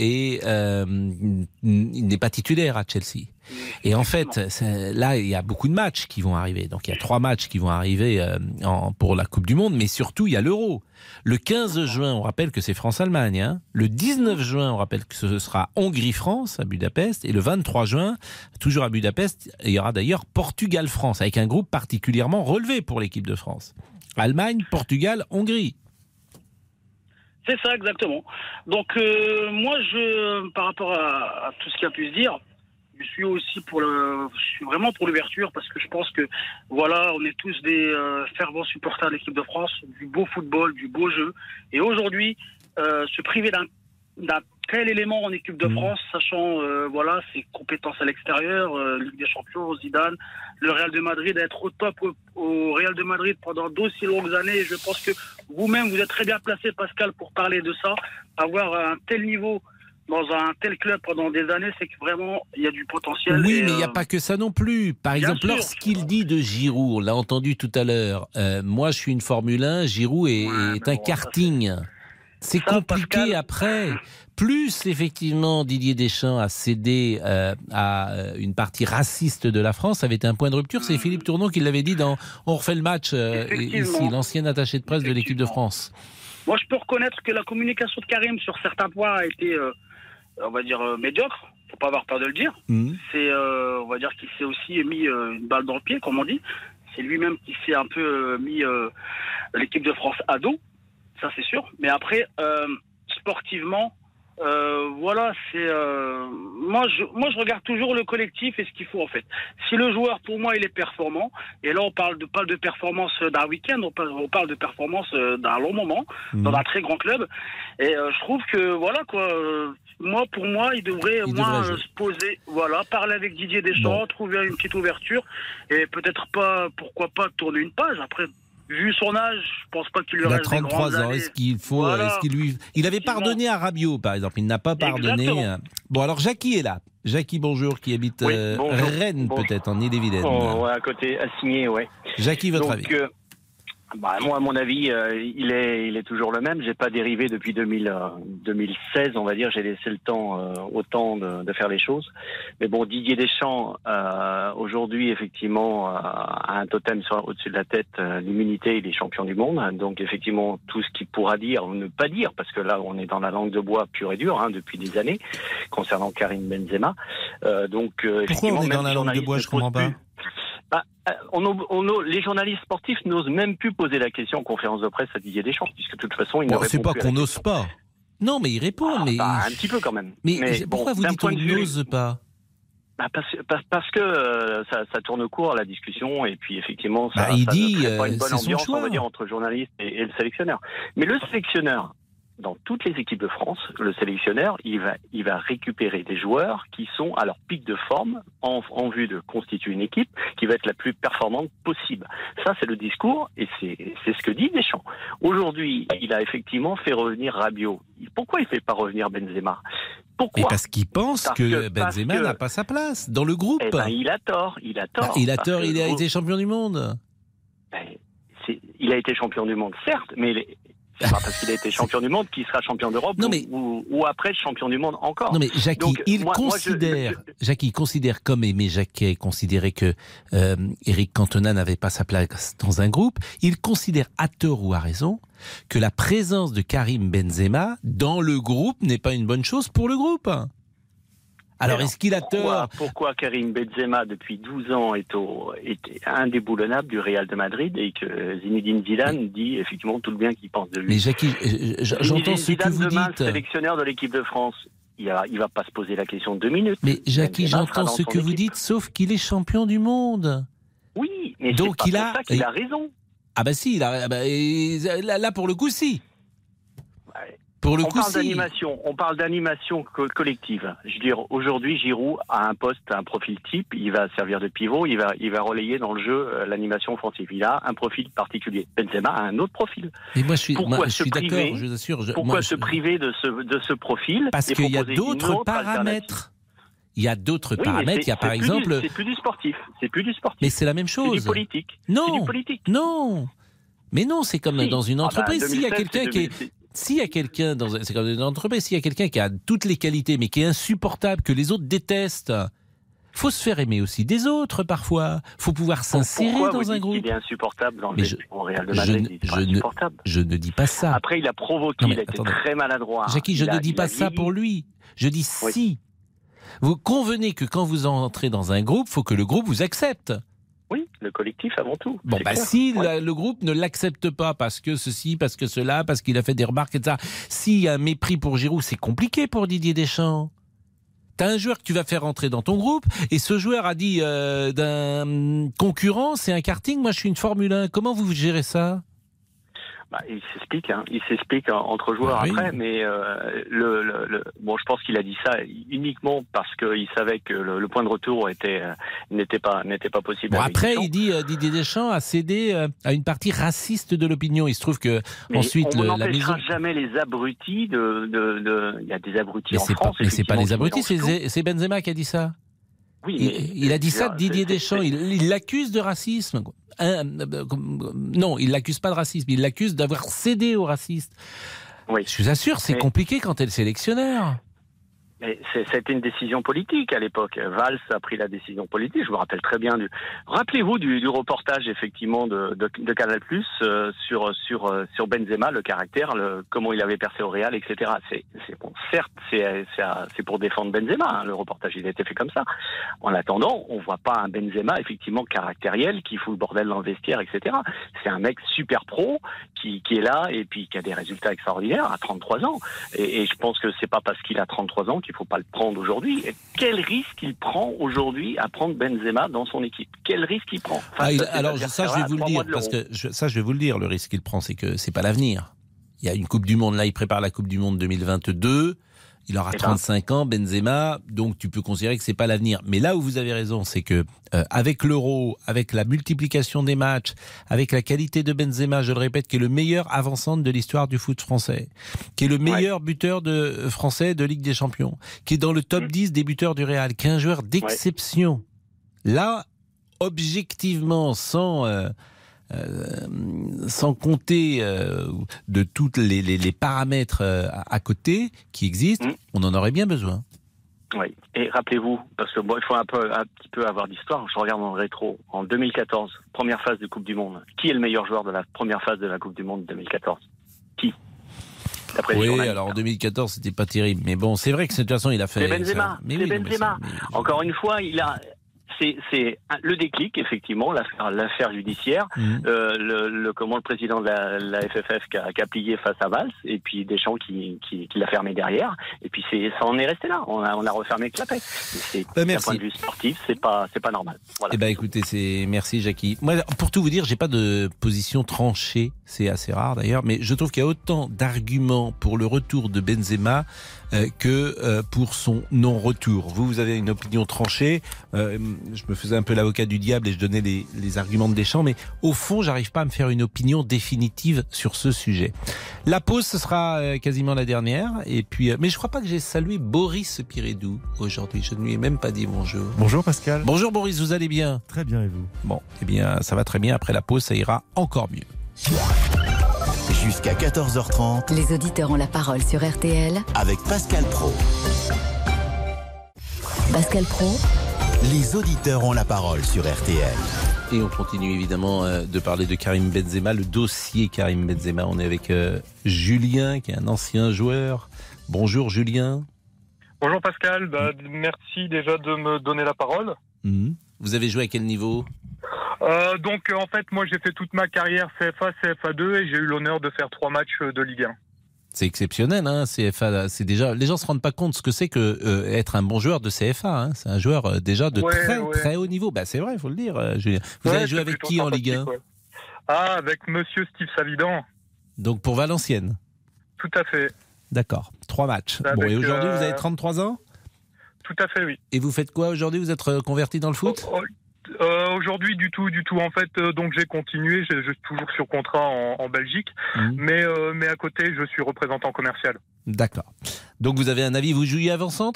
il n'est pas titulaire à Chelsea. Et en fait, là, il y a beaucoup de matchs qui vont arriver. Donc il y a 3 matchs qui vont arriver pour la Coupe du Monde, mais surtout il y a l'Euro. Le 15 juin, on rappelle que c'est France-Allemagne. Hein. Le 19 juin, on rappelle que ce sera Hongrie-France à Budapest. Et le 23 juin, toujours à Budapest, il y aura d'ailleurs Portugal-France, avec un groupe particulièrement relevé pour l'équipe de France. Allemagne, Portugal, Hongrie. C'est ça, exactement. Donc, moi, par rapport à tout ce qui a pu se dire, je suis vraiment pour l'ouverture parce que je pense que voilà, on est tous des fervents supporters de l'équipe de France, du beau football, du beau jeu. Et aujourd'hui, se priver d'un tel élément en équipe de France, sachant ses compétences à l'extérieur, Ligue des Champions, Zidane, le Real de Madrid, être au top au Real de Madrid pendant d'aussi longues années. Et je pense que vous-même, vous êtes très bien placé, Pascal, pour parler de ça. Avoir un tel niveau dans un tel club pendant des années, c'est que vraiment, il y a du potentiel. Oui, mais il n'y a pas que ça non plus. Par exemple, lorsqu'il dit de Giroud, on l'a entendu tout à l'heure, moi je suis une Formule 1, Giroud est un karting. C'est compliqué Pascal. Après. Plus, effectivement, Didier Deschamps a cédé à une partie raciste de la France, ça avait été un point de rupture. C'est Philippe Tournon qui l'avait dit dans On refait le match, ici, l'ancien attaché de presse de l'équipe de France. Moi, je peux reconnaître que la communication de Karim sur certains points a été, on va dire, médiocre. Faut pas avoir peur de le dire. C'est, on va dire qu'il s'est aussi mis une balle dans le pied, comme on dit. C'est lui-même qui s'est un peu mis l'équipe de France à dos. Ça, c'est sûr. Mais après, sportivement, Voilà, c'est moi je regarde toujours le collectif et ce qu'il faut en fait. Si le joueur pour moi il est performant, et là on parle pas de performance d'un week-end, on parle de performance d'un long moment dans un très grand club. Et je trouve que voilà quoi. Pour moi, il devrait se poser, voilà, parler avec Didier Deschamps, trouver une petite ouverture et peut-être pas, pourquoi pas tourner une page. Après, vu son âge, je pense pas qu'il lui reste des grandes années. Il a 33 ans. Est-ce qu'il faut, il avait pardonné à Rabiot, par exemple. Il n'a pas pardonné. Exactement. Bon, alors Jackie est là. Jackie, bonjour, qui habite Rennes, peut-être, en Île-et-Vilaine. Ouais, à côté, à Signé, ouais. Jackie, votre avis? Moi, à mon avis, il est toujours le même. J'ai pas dérivé depuis 2016, on va dire. J'ai laissé le temps au temps de faire les choses. Mais bon, Didier Deschamps, aujourd'hui, effectivement, a un totem au-dessus de la tête, l'immunité. Il est champion du monde. Donc, effectivement, tout ce qu'il pourra dire ou ne pas dire, parce que là, on est dans la langue de bois pure et dure depuis des années, concernant Karim Benzema. Pourquoi on est dans la langue de bois? Je comprends pas. Les journalistes sportifs n'osent même plus poser la question en conférence de presse à Didier Deschamps, puisque de toute façon, il ne répond c'est pas plus qu'on n'ose pas. Non, mais il répond. Un petit peu quand même. Mais pourquoi vous dites qu'on n'ose pas? Parce que ça tourne court la discussion, et puis effectivement ça il dit ne crée pas une bonne ambiance, on va dire, entre journalistes et le sélectionneur. Mais le sélectionneur, dans toutes les équipes de France, le sélectionneur, il va récupérer des joueurs qui sont à leur pic de forme en vue de constituer une équipe qui va être la plus performante possible. Ça, c'est le discours, et c'est ce que dit Deschamps. Aujourd'hui, il a effectivement fait revenir Rabiot. Pourquoi il ne fait pas revenir Benzema? Pourquoi? Mais parce qu'il pense que Benzema n'a pas sa place dans le groupe. Il a tort. Il a été champion du monde. Il a été champion du monde, certes, mais c'est pas parce qu'il a été champion du monde qu'il sera champion d'Europe ou après champion du monde encore. Non mais Jackie, Jackie considère, comme Aimé Jacquet considérait que Eric Cantona n'avait pas sa place dans un groupe, il considère à tort ou à raison que la présence de Karim Benzema dans le groupe n'est pas une bonne chose pour le groupe. Alors, est-ce qu'il a tort? Pourquoi Karim Benzema, depuis 12 ans, est indéboulonnable du Real de Madrid et que Zinedine Zidane dit effectivement tout le bien qu'il pense de lui? Mais Jackie, j'entends ce que vous dites. Sélectionneur de l'équipe de France, il va pas se poser la question de 2 minutes. Mais Jackie, j'entends ce que vous dites, sauf qu'il est champion du monde. Oui, mais donc c'est pas pour ça qu'il a raison. Ah bah si, là pour le coup, si. On parle d'animation collective. Je veux dire, aujourd'hui, Giroud a un poste, un profil type. Il va servir de pivot. Il va relayer dans le jeu l'animation offensive. Il a un profil particulier. Benzema a un autre profil. Et moi, je suis d'accord. Je vous assure. Pourquoi se priver de ce profil? Parce qu'il y a d'autres paramètres. Il y a d'autres paramètres. Il y a par exemple. C'est plus du sportif. Mais c'est la même chose. C'est du politique. Non. C'est du politique. Non. Mais non, c'est comme dans une entreprise. S'il y a quelqu'un qui est. S'il y a quelqu'un c'est comme une entreprise, s'il y a quelqu'un qui a toutes les qualités mais qui est insupportable, que les autres détestent, faut se faire aimer aussi des autres parfois. Faut pouvoir s'insérer dans un groupe. Il est insupportable dans le Real de Madrid. Je ne dis pas ça. Après, il a provoqué, il a été très maladroit. Jackie, je ne dis pas ça pour lui. Je dis si. Vous convenez que quand vous entrez dans un groupe, faut que le groupe vous accepte. Oui, le collectif avant tout. Bon, si le groupe ne l'accepte pas parce que ceci, parce que cela, parce qu'il a fait des remarques, etc. S'il y a un mépris pour Giroud, c'est compliqué pour Didier Deschamps. T'as un joueur que tu vas faire rentrer dans ton groupe et ce joueur a dit d'un concurrent, c'est un karting, moi je suis une Formule 1. Comment vous gérez ça? Il s'explique entre joueurs après, mais je pense qu'il a dit ça uniquement parce qu'il savait que le point de retour n'était pas possible. Bon, après, il dit Didier Deschamps a cédé à une partie raciste de l'opinion. Il se trouve que ensuite on n'empêchera jamais les abrutis il y a des abrutis en France. Mais c'est pas les abrutis, c'est Benzema qui a dit ça. Oui, il a dit ça de Didier Deschamps. Il l'accuse de racisme. Non, il l'accuse pas de racisme. Il l'accuse d'avoir cédé aux racistes. Oui. Je vous assure, c'est compliqué quand t'es le sélectionneur. C'était une décision politique à l'époque. Valls a pris la décision politique. Je me rappelle très bien Rappelez-vous du reportage effectivement de Canal+ sur Benzema, le caractère, comment il avait percé au Real, etc. C'est bon. Certes, c'est pour défendre Benzema. Le reportage, il a été fait comme ça. En attendant, on voit pas un Benzema effectivement caractériel qui fout le bordel dans le vestiaire, etc. C'est un mec super pro qui est là et puis qui a des résultats extraordinaires à 33 ans. Et je pense que c'est pas parce qu'il a 33 ans qu'il faut pas le prendre aujourd'hui. Quel risque il prend aujourd'hui à prendre Benzema dans son équipe? Quel risque il prend? Alors ça, je vais vous le dire, parce que je vais vous le dire, le risque qu'il prend, c'est que c'est pas l'avenir. Il y a une Coupe du Monde, là, il prépare la Coupe du Monde 2022. Il aura 35 ans, Benzema, donc tu peux considérer que c'est pas l'avenir. Mais là où vous avez raison, c'est que avec l'Euro, avec la multiplication des matchs, avec la qualité de Benzema, je le répète, qui est le meilleur avant-centre de l'histoire du foot français, qui est le meilleur buteur français de Ligue des Champions, qui est dans le top 10 des buteurs du Real, qui est un joueur d'exception. Là, objectivement, sans compter de tous les paramètres à côté qui existent, on en aurait bien besoin. Oui, et rappelez-vous, parce que il faut un petit peu avoir d'histoire, je regarde en rétro, en 2014, première phase de Coupe du Monde, qui est le meilleur joueur de la première phase de la Coupe du Monde 2014 ? Qui ? Oui, alors en 2014, c'était pas terrible, mais bon, c'est vrai que de toute façon, il a fait... C'est Benzema, Benzema. Encore une fois, il a... C'est le déclic, effectivement, l'affaire judiciaire, le président de la FFF qui a plié face à Valls, et puis Deschamps qui l'a fermé derrière, et puis ça en est resté là. On a refermé le clapet. D'un point de vue sportif, c'est pas normal. Voilà. Eh ben, écoutez, merci Jackie. Moi, pour tout vous dire, j'ai pas de position tranchée, c'est assez rare d'ailleurs, mais je trouve qu'il y a autant d'arguments pour le retour de Benzema que pour son non-retour. Vous avez une opinion tranchée. Je me faisais un peu l'avocat du diable et je donnais les arguments de Deschamps, mais au fond, j'arrive pas à me faire une opinion définitive sur ce sujet. La pause, ce sera quasiment la dernière. Et puis, mais je crois pas que j'ai salué Boris Pirédou aujourd'hui. Je ne lui ai même pas dit bonjour. Bonjour Pascal. Bonjour Boris, vous allez bien? Très bien, et vous? Bon, eh bien, ça va très bien. Après la pause, ça ira encore mieux. Jusqu'à 14h30. Les auditeurs ont la parole sur RTL. Avec Pascal Praud. Pascal Praud. Les auditeurs ont la parole sur RTL. Et on continue évidemment de parler de Karim Benzema, le dossier Karim Benzema. On est avec Julien, qui est un ancien joueur. Bonjour Julien. Bonjour Pascal, merci déjà de me donner la parole. Vous avez joué à quel niveau ? Donc en fait, moi j'ai fait toute ma carrière CFA, CFA2 et j'ai eu l'honneur de faire 3 matchs de Ligue 1. C'est exceptionnel, hein, CFA. C'est déjà, les gens se rendent pas compte ce que c'est que être un bon joueur de CFA. Hein. C'est un joueur déjà de très haut niveau. Bah c'est vrai, il faut le dire, Julien. Vous avez joué avec qui en Ligue 1 ? Avec Monsieur Steve Savidan. Donc pour Valenciennes. Tout à fait. D'accord. 3 matchs. Bon, et aujourd'hui vous avez 33 ans ? Tout à fait, oui. Et vous faites quoi aujourd'hui ? Vous êtes converti dans le foot ? Aujourd'hui, du tout. En fait, donc j'ai continué. Je suis toujours sur contrat en Belgique, mais à côté, je suis représentant commercial. D'accord. Donc vous avez un avis. Vous jouiez avant-centre ?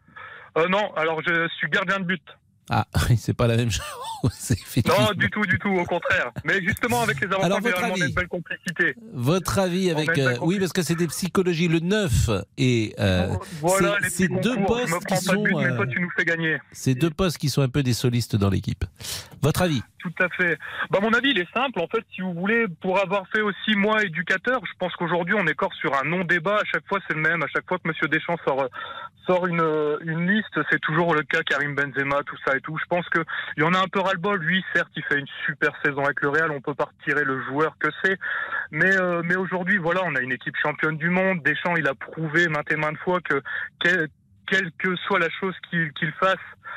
Non. Alors je suis gardien de but. Ah, c'est pas la même chose. Non, du tout, au contraire. Mais justement, avec les avantages, on a une belle complicité. Votre avis avec... oui, parce que c'est des psychologies. Le 9 et... voilà, c'est deux postes qui sont... mais toi, tu nous fais gagner. C'est 2 postes qui sont un peu des solistes dans l'équipe. Votre avis ? Tout à fait. Mon avis, il est simple. En fait, si vous voulez, pour avoir fait aussi, moi, éducateur, je pense qu'aujourd'hui, on est encore sur un non-débat. À chaque fois, c'est le même. À chaque fois que M. Deschamps sort une liste, c'est toujours le cas Karim Benzema, tout ça et tout. Je pense qu'il y en a un peu ras-le-bol. Lui, certes, il fait une super saison avec le Real. On peut pas retirer le joueur que c'est. Mais aujourd'hui, voilà, on a une équipe championne du monde. Deschamps, il a prouvé maintes et maintes fois que quelle que soit la chose qu'il fasse,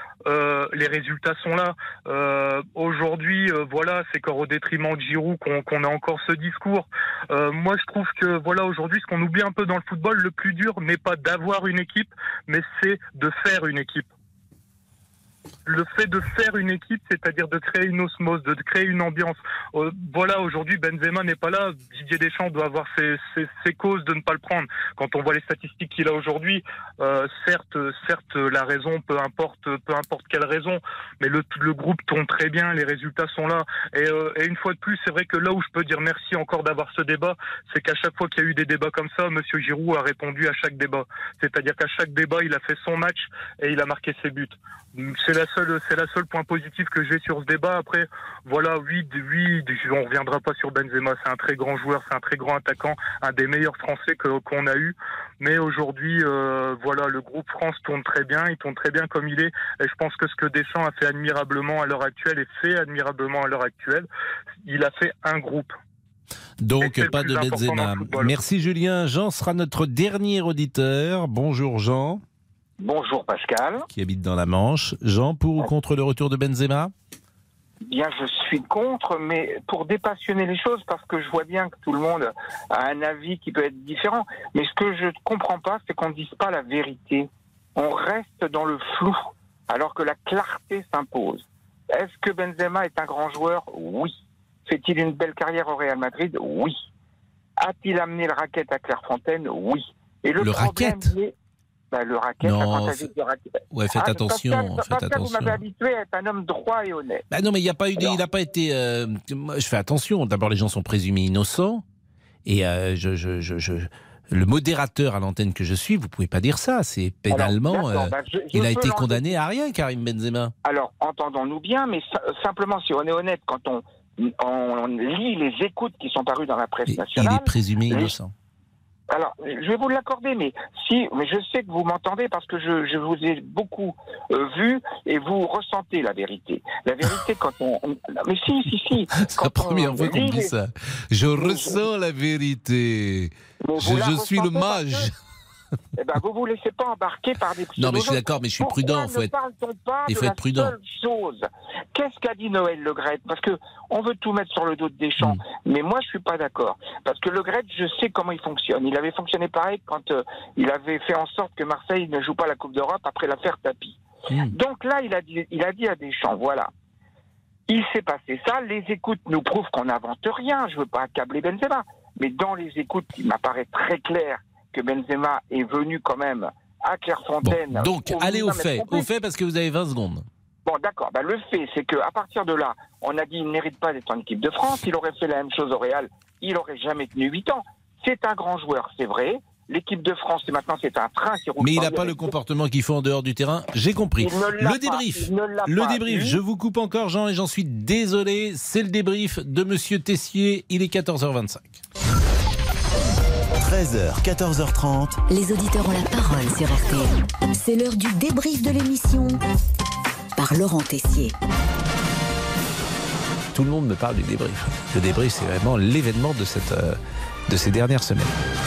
les résultats sont là. Aujourd'hui, voilà, c'est qu'au détriment de Giroud qu'on a encore ce discours. Moi, je trouve que voilà, aujourd'hui, ce qu'on oublie un peu dans le football, le plus dur n'est pas d'avoir une équipe, mais c'est de faire une équipe. le fait de faire une équipe, c'est-à-dire de créer une osmose, de créer une ambiance. Voilà, aujourd'hui, Benzema n'est pas là. Didier Deschamps doit avoir ses causes de ne pas le prendre. Quand on voit les statistiques qu'il a aujourd'hui, certes, la raison, peu importe quelle raison, mais le groupe tourne très bien, les résultats sont là. Et une fois de plus, c'est vrai que là où je peux dire merci encore d'avoir ce débat, c'est qu'à chaque fois qu'il y a eu des débats comme ça, Monsieur Giroud a répondu à chaque débat. C'est-à-dire qu'à chaque débat, il a fait son match et il a marqué ses buts. C'est la seule point positif que j'ai sur ce débat. Après, voilà, oui, on reviendra pas sur Benzema. C'est un très grand joueur, c'est un très grand attaquant, un des meilleurs Français qu'on a eu. Mais aujourd'hui, voilà, le groupe France tourne très bien. Il tourne très bien comme il est. Et je pense que ce que Deschamps a fait admirablement à l'heure actuelle il a fait un groupe. Donc, pas de Benzema. Merci Julien. Jean sera notre dernier auditeur. Bonjour Jean. Bonjour Pascal. Qui habite dans la Manche. Jean, pour ou contre le retour de Benzema ? Bien, je suis contre, mais pour dépassionner les choses, parce que je vois bien que tout le monde a un avis qui peut être différent. Mais ce que je ne comprends pas, c'est qu'on ne dise pas la vérité. On reste dans le flou, alors que la clarté s'impose. Est-ce que Benzema est un grand joueur ? Oui. Fait-il une belle carrière au Real Madrid ? Oui. A-t-il amené le racket à Clairefontaine ? Oui. Et le racket ? Le racket, non, faites attention. Pascal, vous m'avez habitué à être un homme droit et honnête. Non, mais il n'a pas été. Moi, je fais attention. D'abord, les gens sont présumés innocents. Et le modérateur à l'antenne que je suis, vous ne pouvez pas dire ça. C'est pénalement. Il a été condamné à rien, Karim Benzema. Alors, entendons-nous bien, mais simplement, si on est honnête, quand on lit les écoutes qui sont parues dans la presse nationale. Il est présumé innocent. Alors, je vais vous l'accorder, mais je sais que vous m'entendez parce que je vous ai beaucoup vu et vous ressentez la vérité. La vérité quand on... Mais si. C'est la première fois qu'on dit ça. Je ressens la vérité. Je suis le mage. Eh ben, vous laissez pas embarquer par des pseudos. Non, mais je suis d'accord, mais je suis prudent. Il faut être prudent. Qu'est-ce qu'a dit Noël Le Graët ? Parce que on veut tout mettre sur le dos de Deschamps, mais moi je suis pas d'accord. Parce que Le Graët, je sais comment il fonctionne. Il avait fonctionné pareil quand il avait fait en sorte que Marseille ne joue pas la Coupe d'Europe après l'affaire Tapie. Donc là, il a dit à Deschamps, voilà. Il s'est passé ça. Les écoutes nous prouvent qu'on n'invente rien. Je veux pas accabler Benzema, mais dans les écoutes, il m'apparaît très clair que Benzema est venu quand même à Clairefontaine. Bon, donc, allez au fait parce que vous avez 20 secondes. Bon, d'accord. Le fait, c'est qu'à partir de là, on a dit qu'il ne mérite pas d'être en équipe de France. Il aurait fait la même chose au Real. Il n'aurait jamais tenu 8 ans. C'est un grand joueur, c'est vrai. L'équipe de France, maintenant, c'est un train qui roule. Mais il n'a pas le comportement qu'il faut en dehors du terrain. J'ai compris. Le débrief. Je vous coupe encore, Jean, et j'en suis désolé. C'est le débrief de Monsieur Tessier. Il est 14h25. 13h, 14h30. Les auditeurs ont la parole sur RTL. C'est l'heure du débrief de l'émission par Laurent Tessier. Tout le monde me parle du débrief. Le débrief, c'est vraiment l'événement de ces dernières semaines.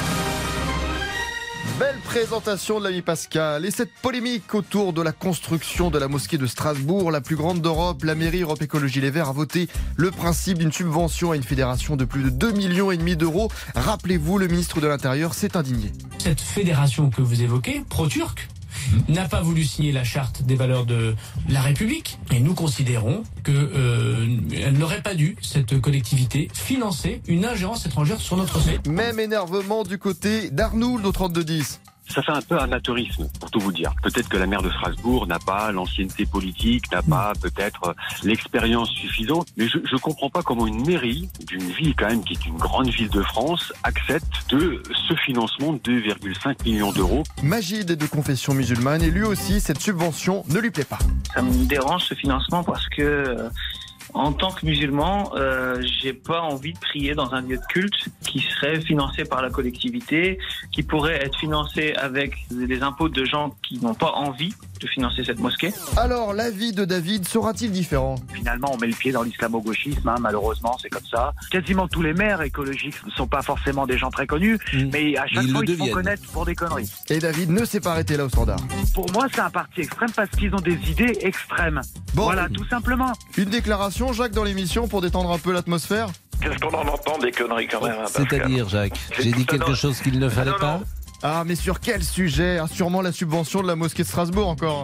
Belle présentation de l'ami Pascal. Et cette polémique autour de la construction de la mosquée de Strasbourg, la plus grande d'Europe, la mairie Europe Écologie Les Verts a voté le principe d'une subvention à une fédération de plus de 2,5 millions d'euros. Rappelez-vous, le ministre de l'Intérieur s'est indigné. Cette fédération que vous évoquez, pro-turque, n'a pas voulu signer la charte des valeurs de la République. Et nous considérons qu'elle n'aurait pas dû, cette collectivité, financer une ingérence étrangère sur notre sol. Même énervement du côté d'Arnould au 32-10. Ça fait un peu amateurisme, pour tout vous dire. Peut-être que la maire de Strasbourg n'a pas l'ancienneté politique, n'a pas peut-être l'expérience suffisante, mais je comprends pas comment une mairie d'une ville quand même qui est une grande ville de France accepte de ce financement de 2,5 millions d'euros. Majid est de confession musulmane et lui aussi, cette subvention ne lui plaît pas. Ça me dérange ce financement parce que... En tant que musulman, j'ai pas envie de prier dans un lieu de culte qui serait financé par la collectivité, qui pourrait être financé avec des impôts de gens qui n'ont pas envie de financer cette mosquée. Alors, l'avis de David sera-t-il différent ? Finalement, on met le pied dans l'islamo-gauchisme, malheureusement, c'est comme ça. Quasiment tous les maires écologistes ne sont pas forcément des gens très connus, mais à chaque fois, ils se font connaître pour des conneries. Et David ne s'est pas arrêté là au standard. Pour moi, c'est un parti extrême parce qu'ils ont des idées extrêmes. Bon, voilà, tout simplement. Une déclaration, Jacques, dans l'émission pour détendre un peu l'atmosphère ? Qu'est-ce qu'on en entend des conneries quand même, C'est-à-dire, Jacques, j'ai dit quelque chose qu'il ne fallait pas ? Ah, mais sur quel sujet ? Sûrement la subvention de la mosquée de Strasbourg encore. On ne donne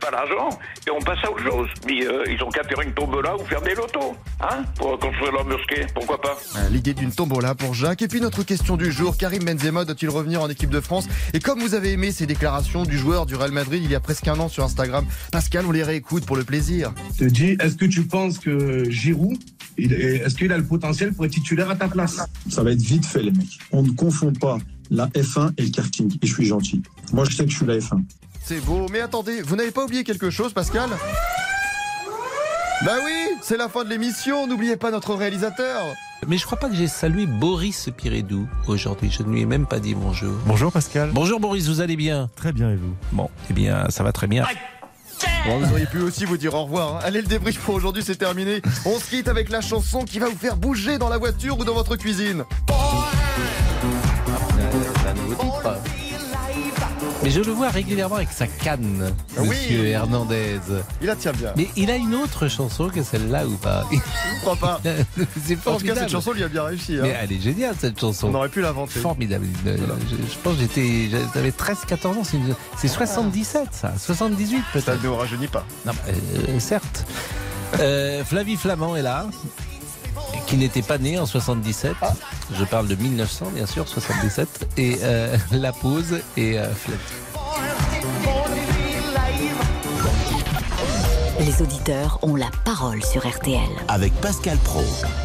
pas l'argent et on passe à autre chose. Mais ils ont qu'à faire une tombola ou faire des lotos, hein, pour construire leur mosquée, pourquoi pas. L'idée d'une tombola pour Jacques. Et puis notre question du jour, Karim Benzema doit-il revenir en équipe de France? Et comme vous avez aimé ces déclarations du joueur du Real Madrid il y a presque un an sur Instagram, Pascal, on les réécoute pour le plaisir. Je te dis, est-ce que tu penses que Giroud, est-ce qu'il a le potentiel pour être titulaire à ta place? Ça va être vite fait, les mecs. On ne confond pas la F1 et le karting. Et je suis gentil. Moi, je sais que je suis la F1. C'est beau, mais attendez, vous n'avez pas oublié quelque chose, Pascal? Bah oui, c'est la fin de l'émission, n'oubliez pas notre réalisateur. Mais je crois pas que j'ai salué Boris Pirédou aujourd'hui. Je ne lui ai même pas dit bonjour. Bonjour Pascal. Bonjour Boris, vous allez bien? Très bien, et vous? Bon, eh bien, ça va très bien. Bon, vous auriez pu aussi vous dire au revoir. Allez, le débrief pour aujourd'hui, c'est terminé. On se quitte avec la chanson qui va vous faire bouger dans la voiture ou dans votre cuisine. Mais je le vois régulièrement avec sa canne, Monsieur Hernandez. Il la tient bien. Mais il a une autre chanson que celle-là ou pas? Je crois pas. C'est formidable. En tout cas, cette chanson lui a bien réussi. Mais elle est géniale, cette chanson. On aurait pu l'inventer. Formidable. Je pense que j'avais 13-14 ans. C'est 77, ça. 78 peut-être. Ça ne nous rajeunit pas. Non, certes. Flavie Flamand est là, qui n'était pas né en 77. Je parle de 1900, bien sûr, 77. Et la pause et Flavie. Les auditeurs ont la parole sur RTL. Avec Pascal Praud.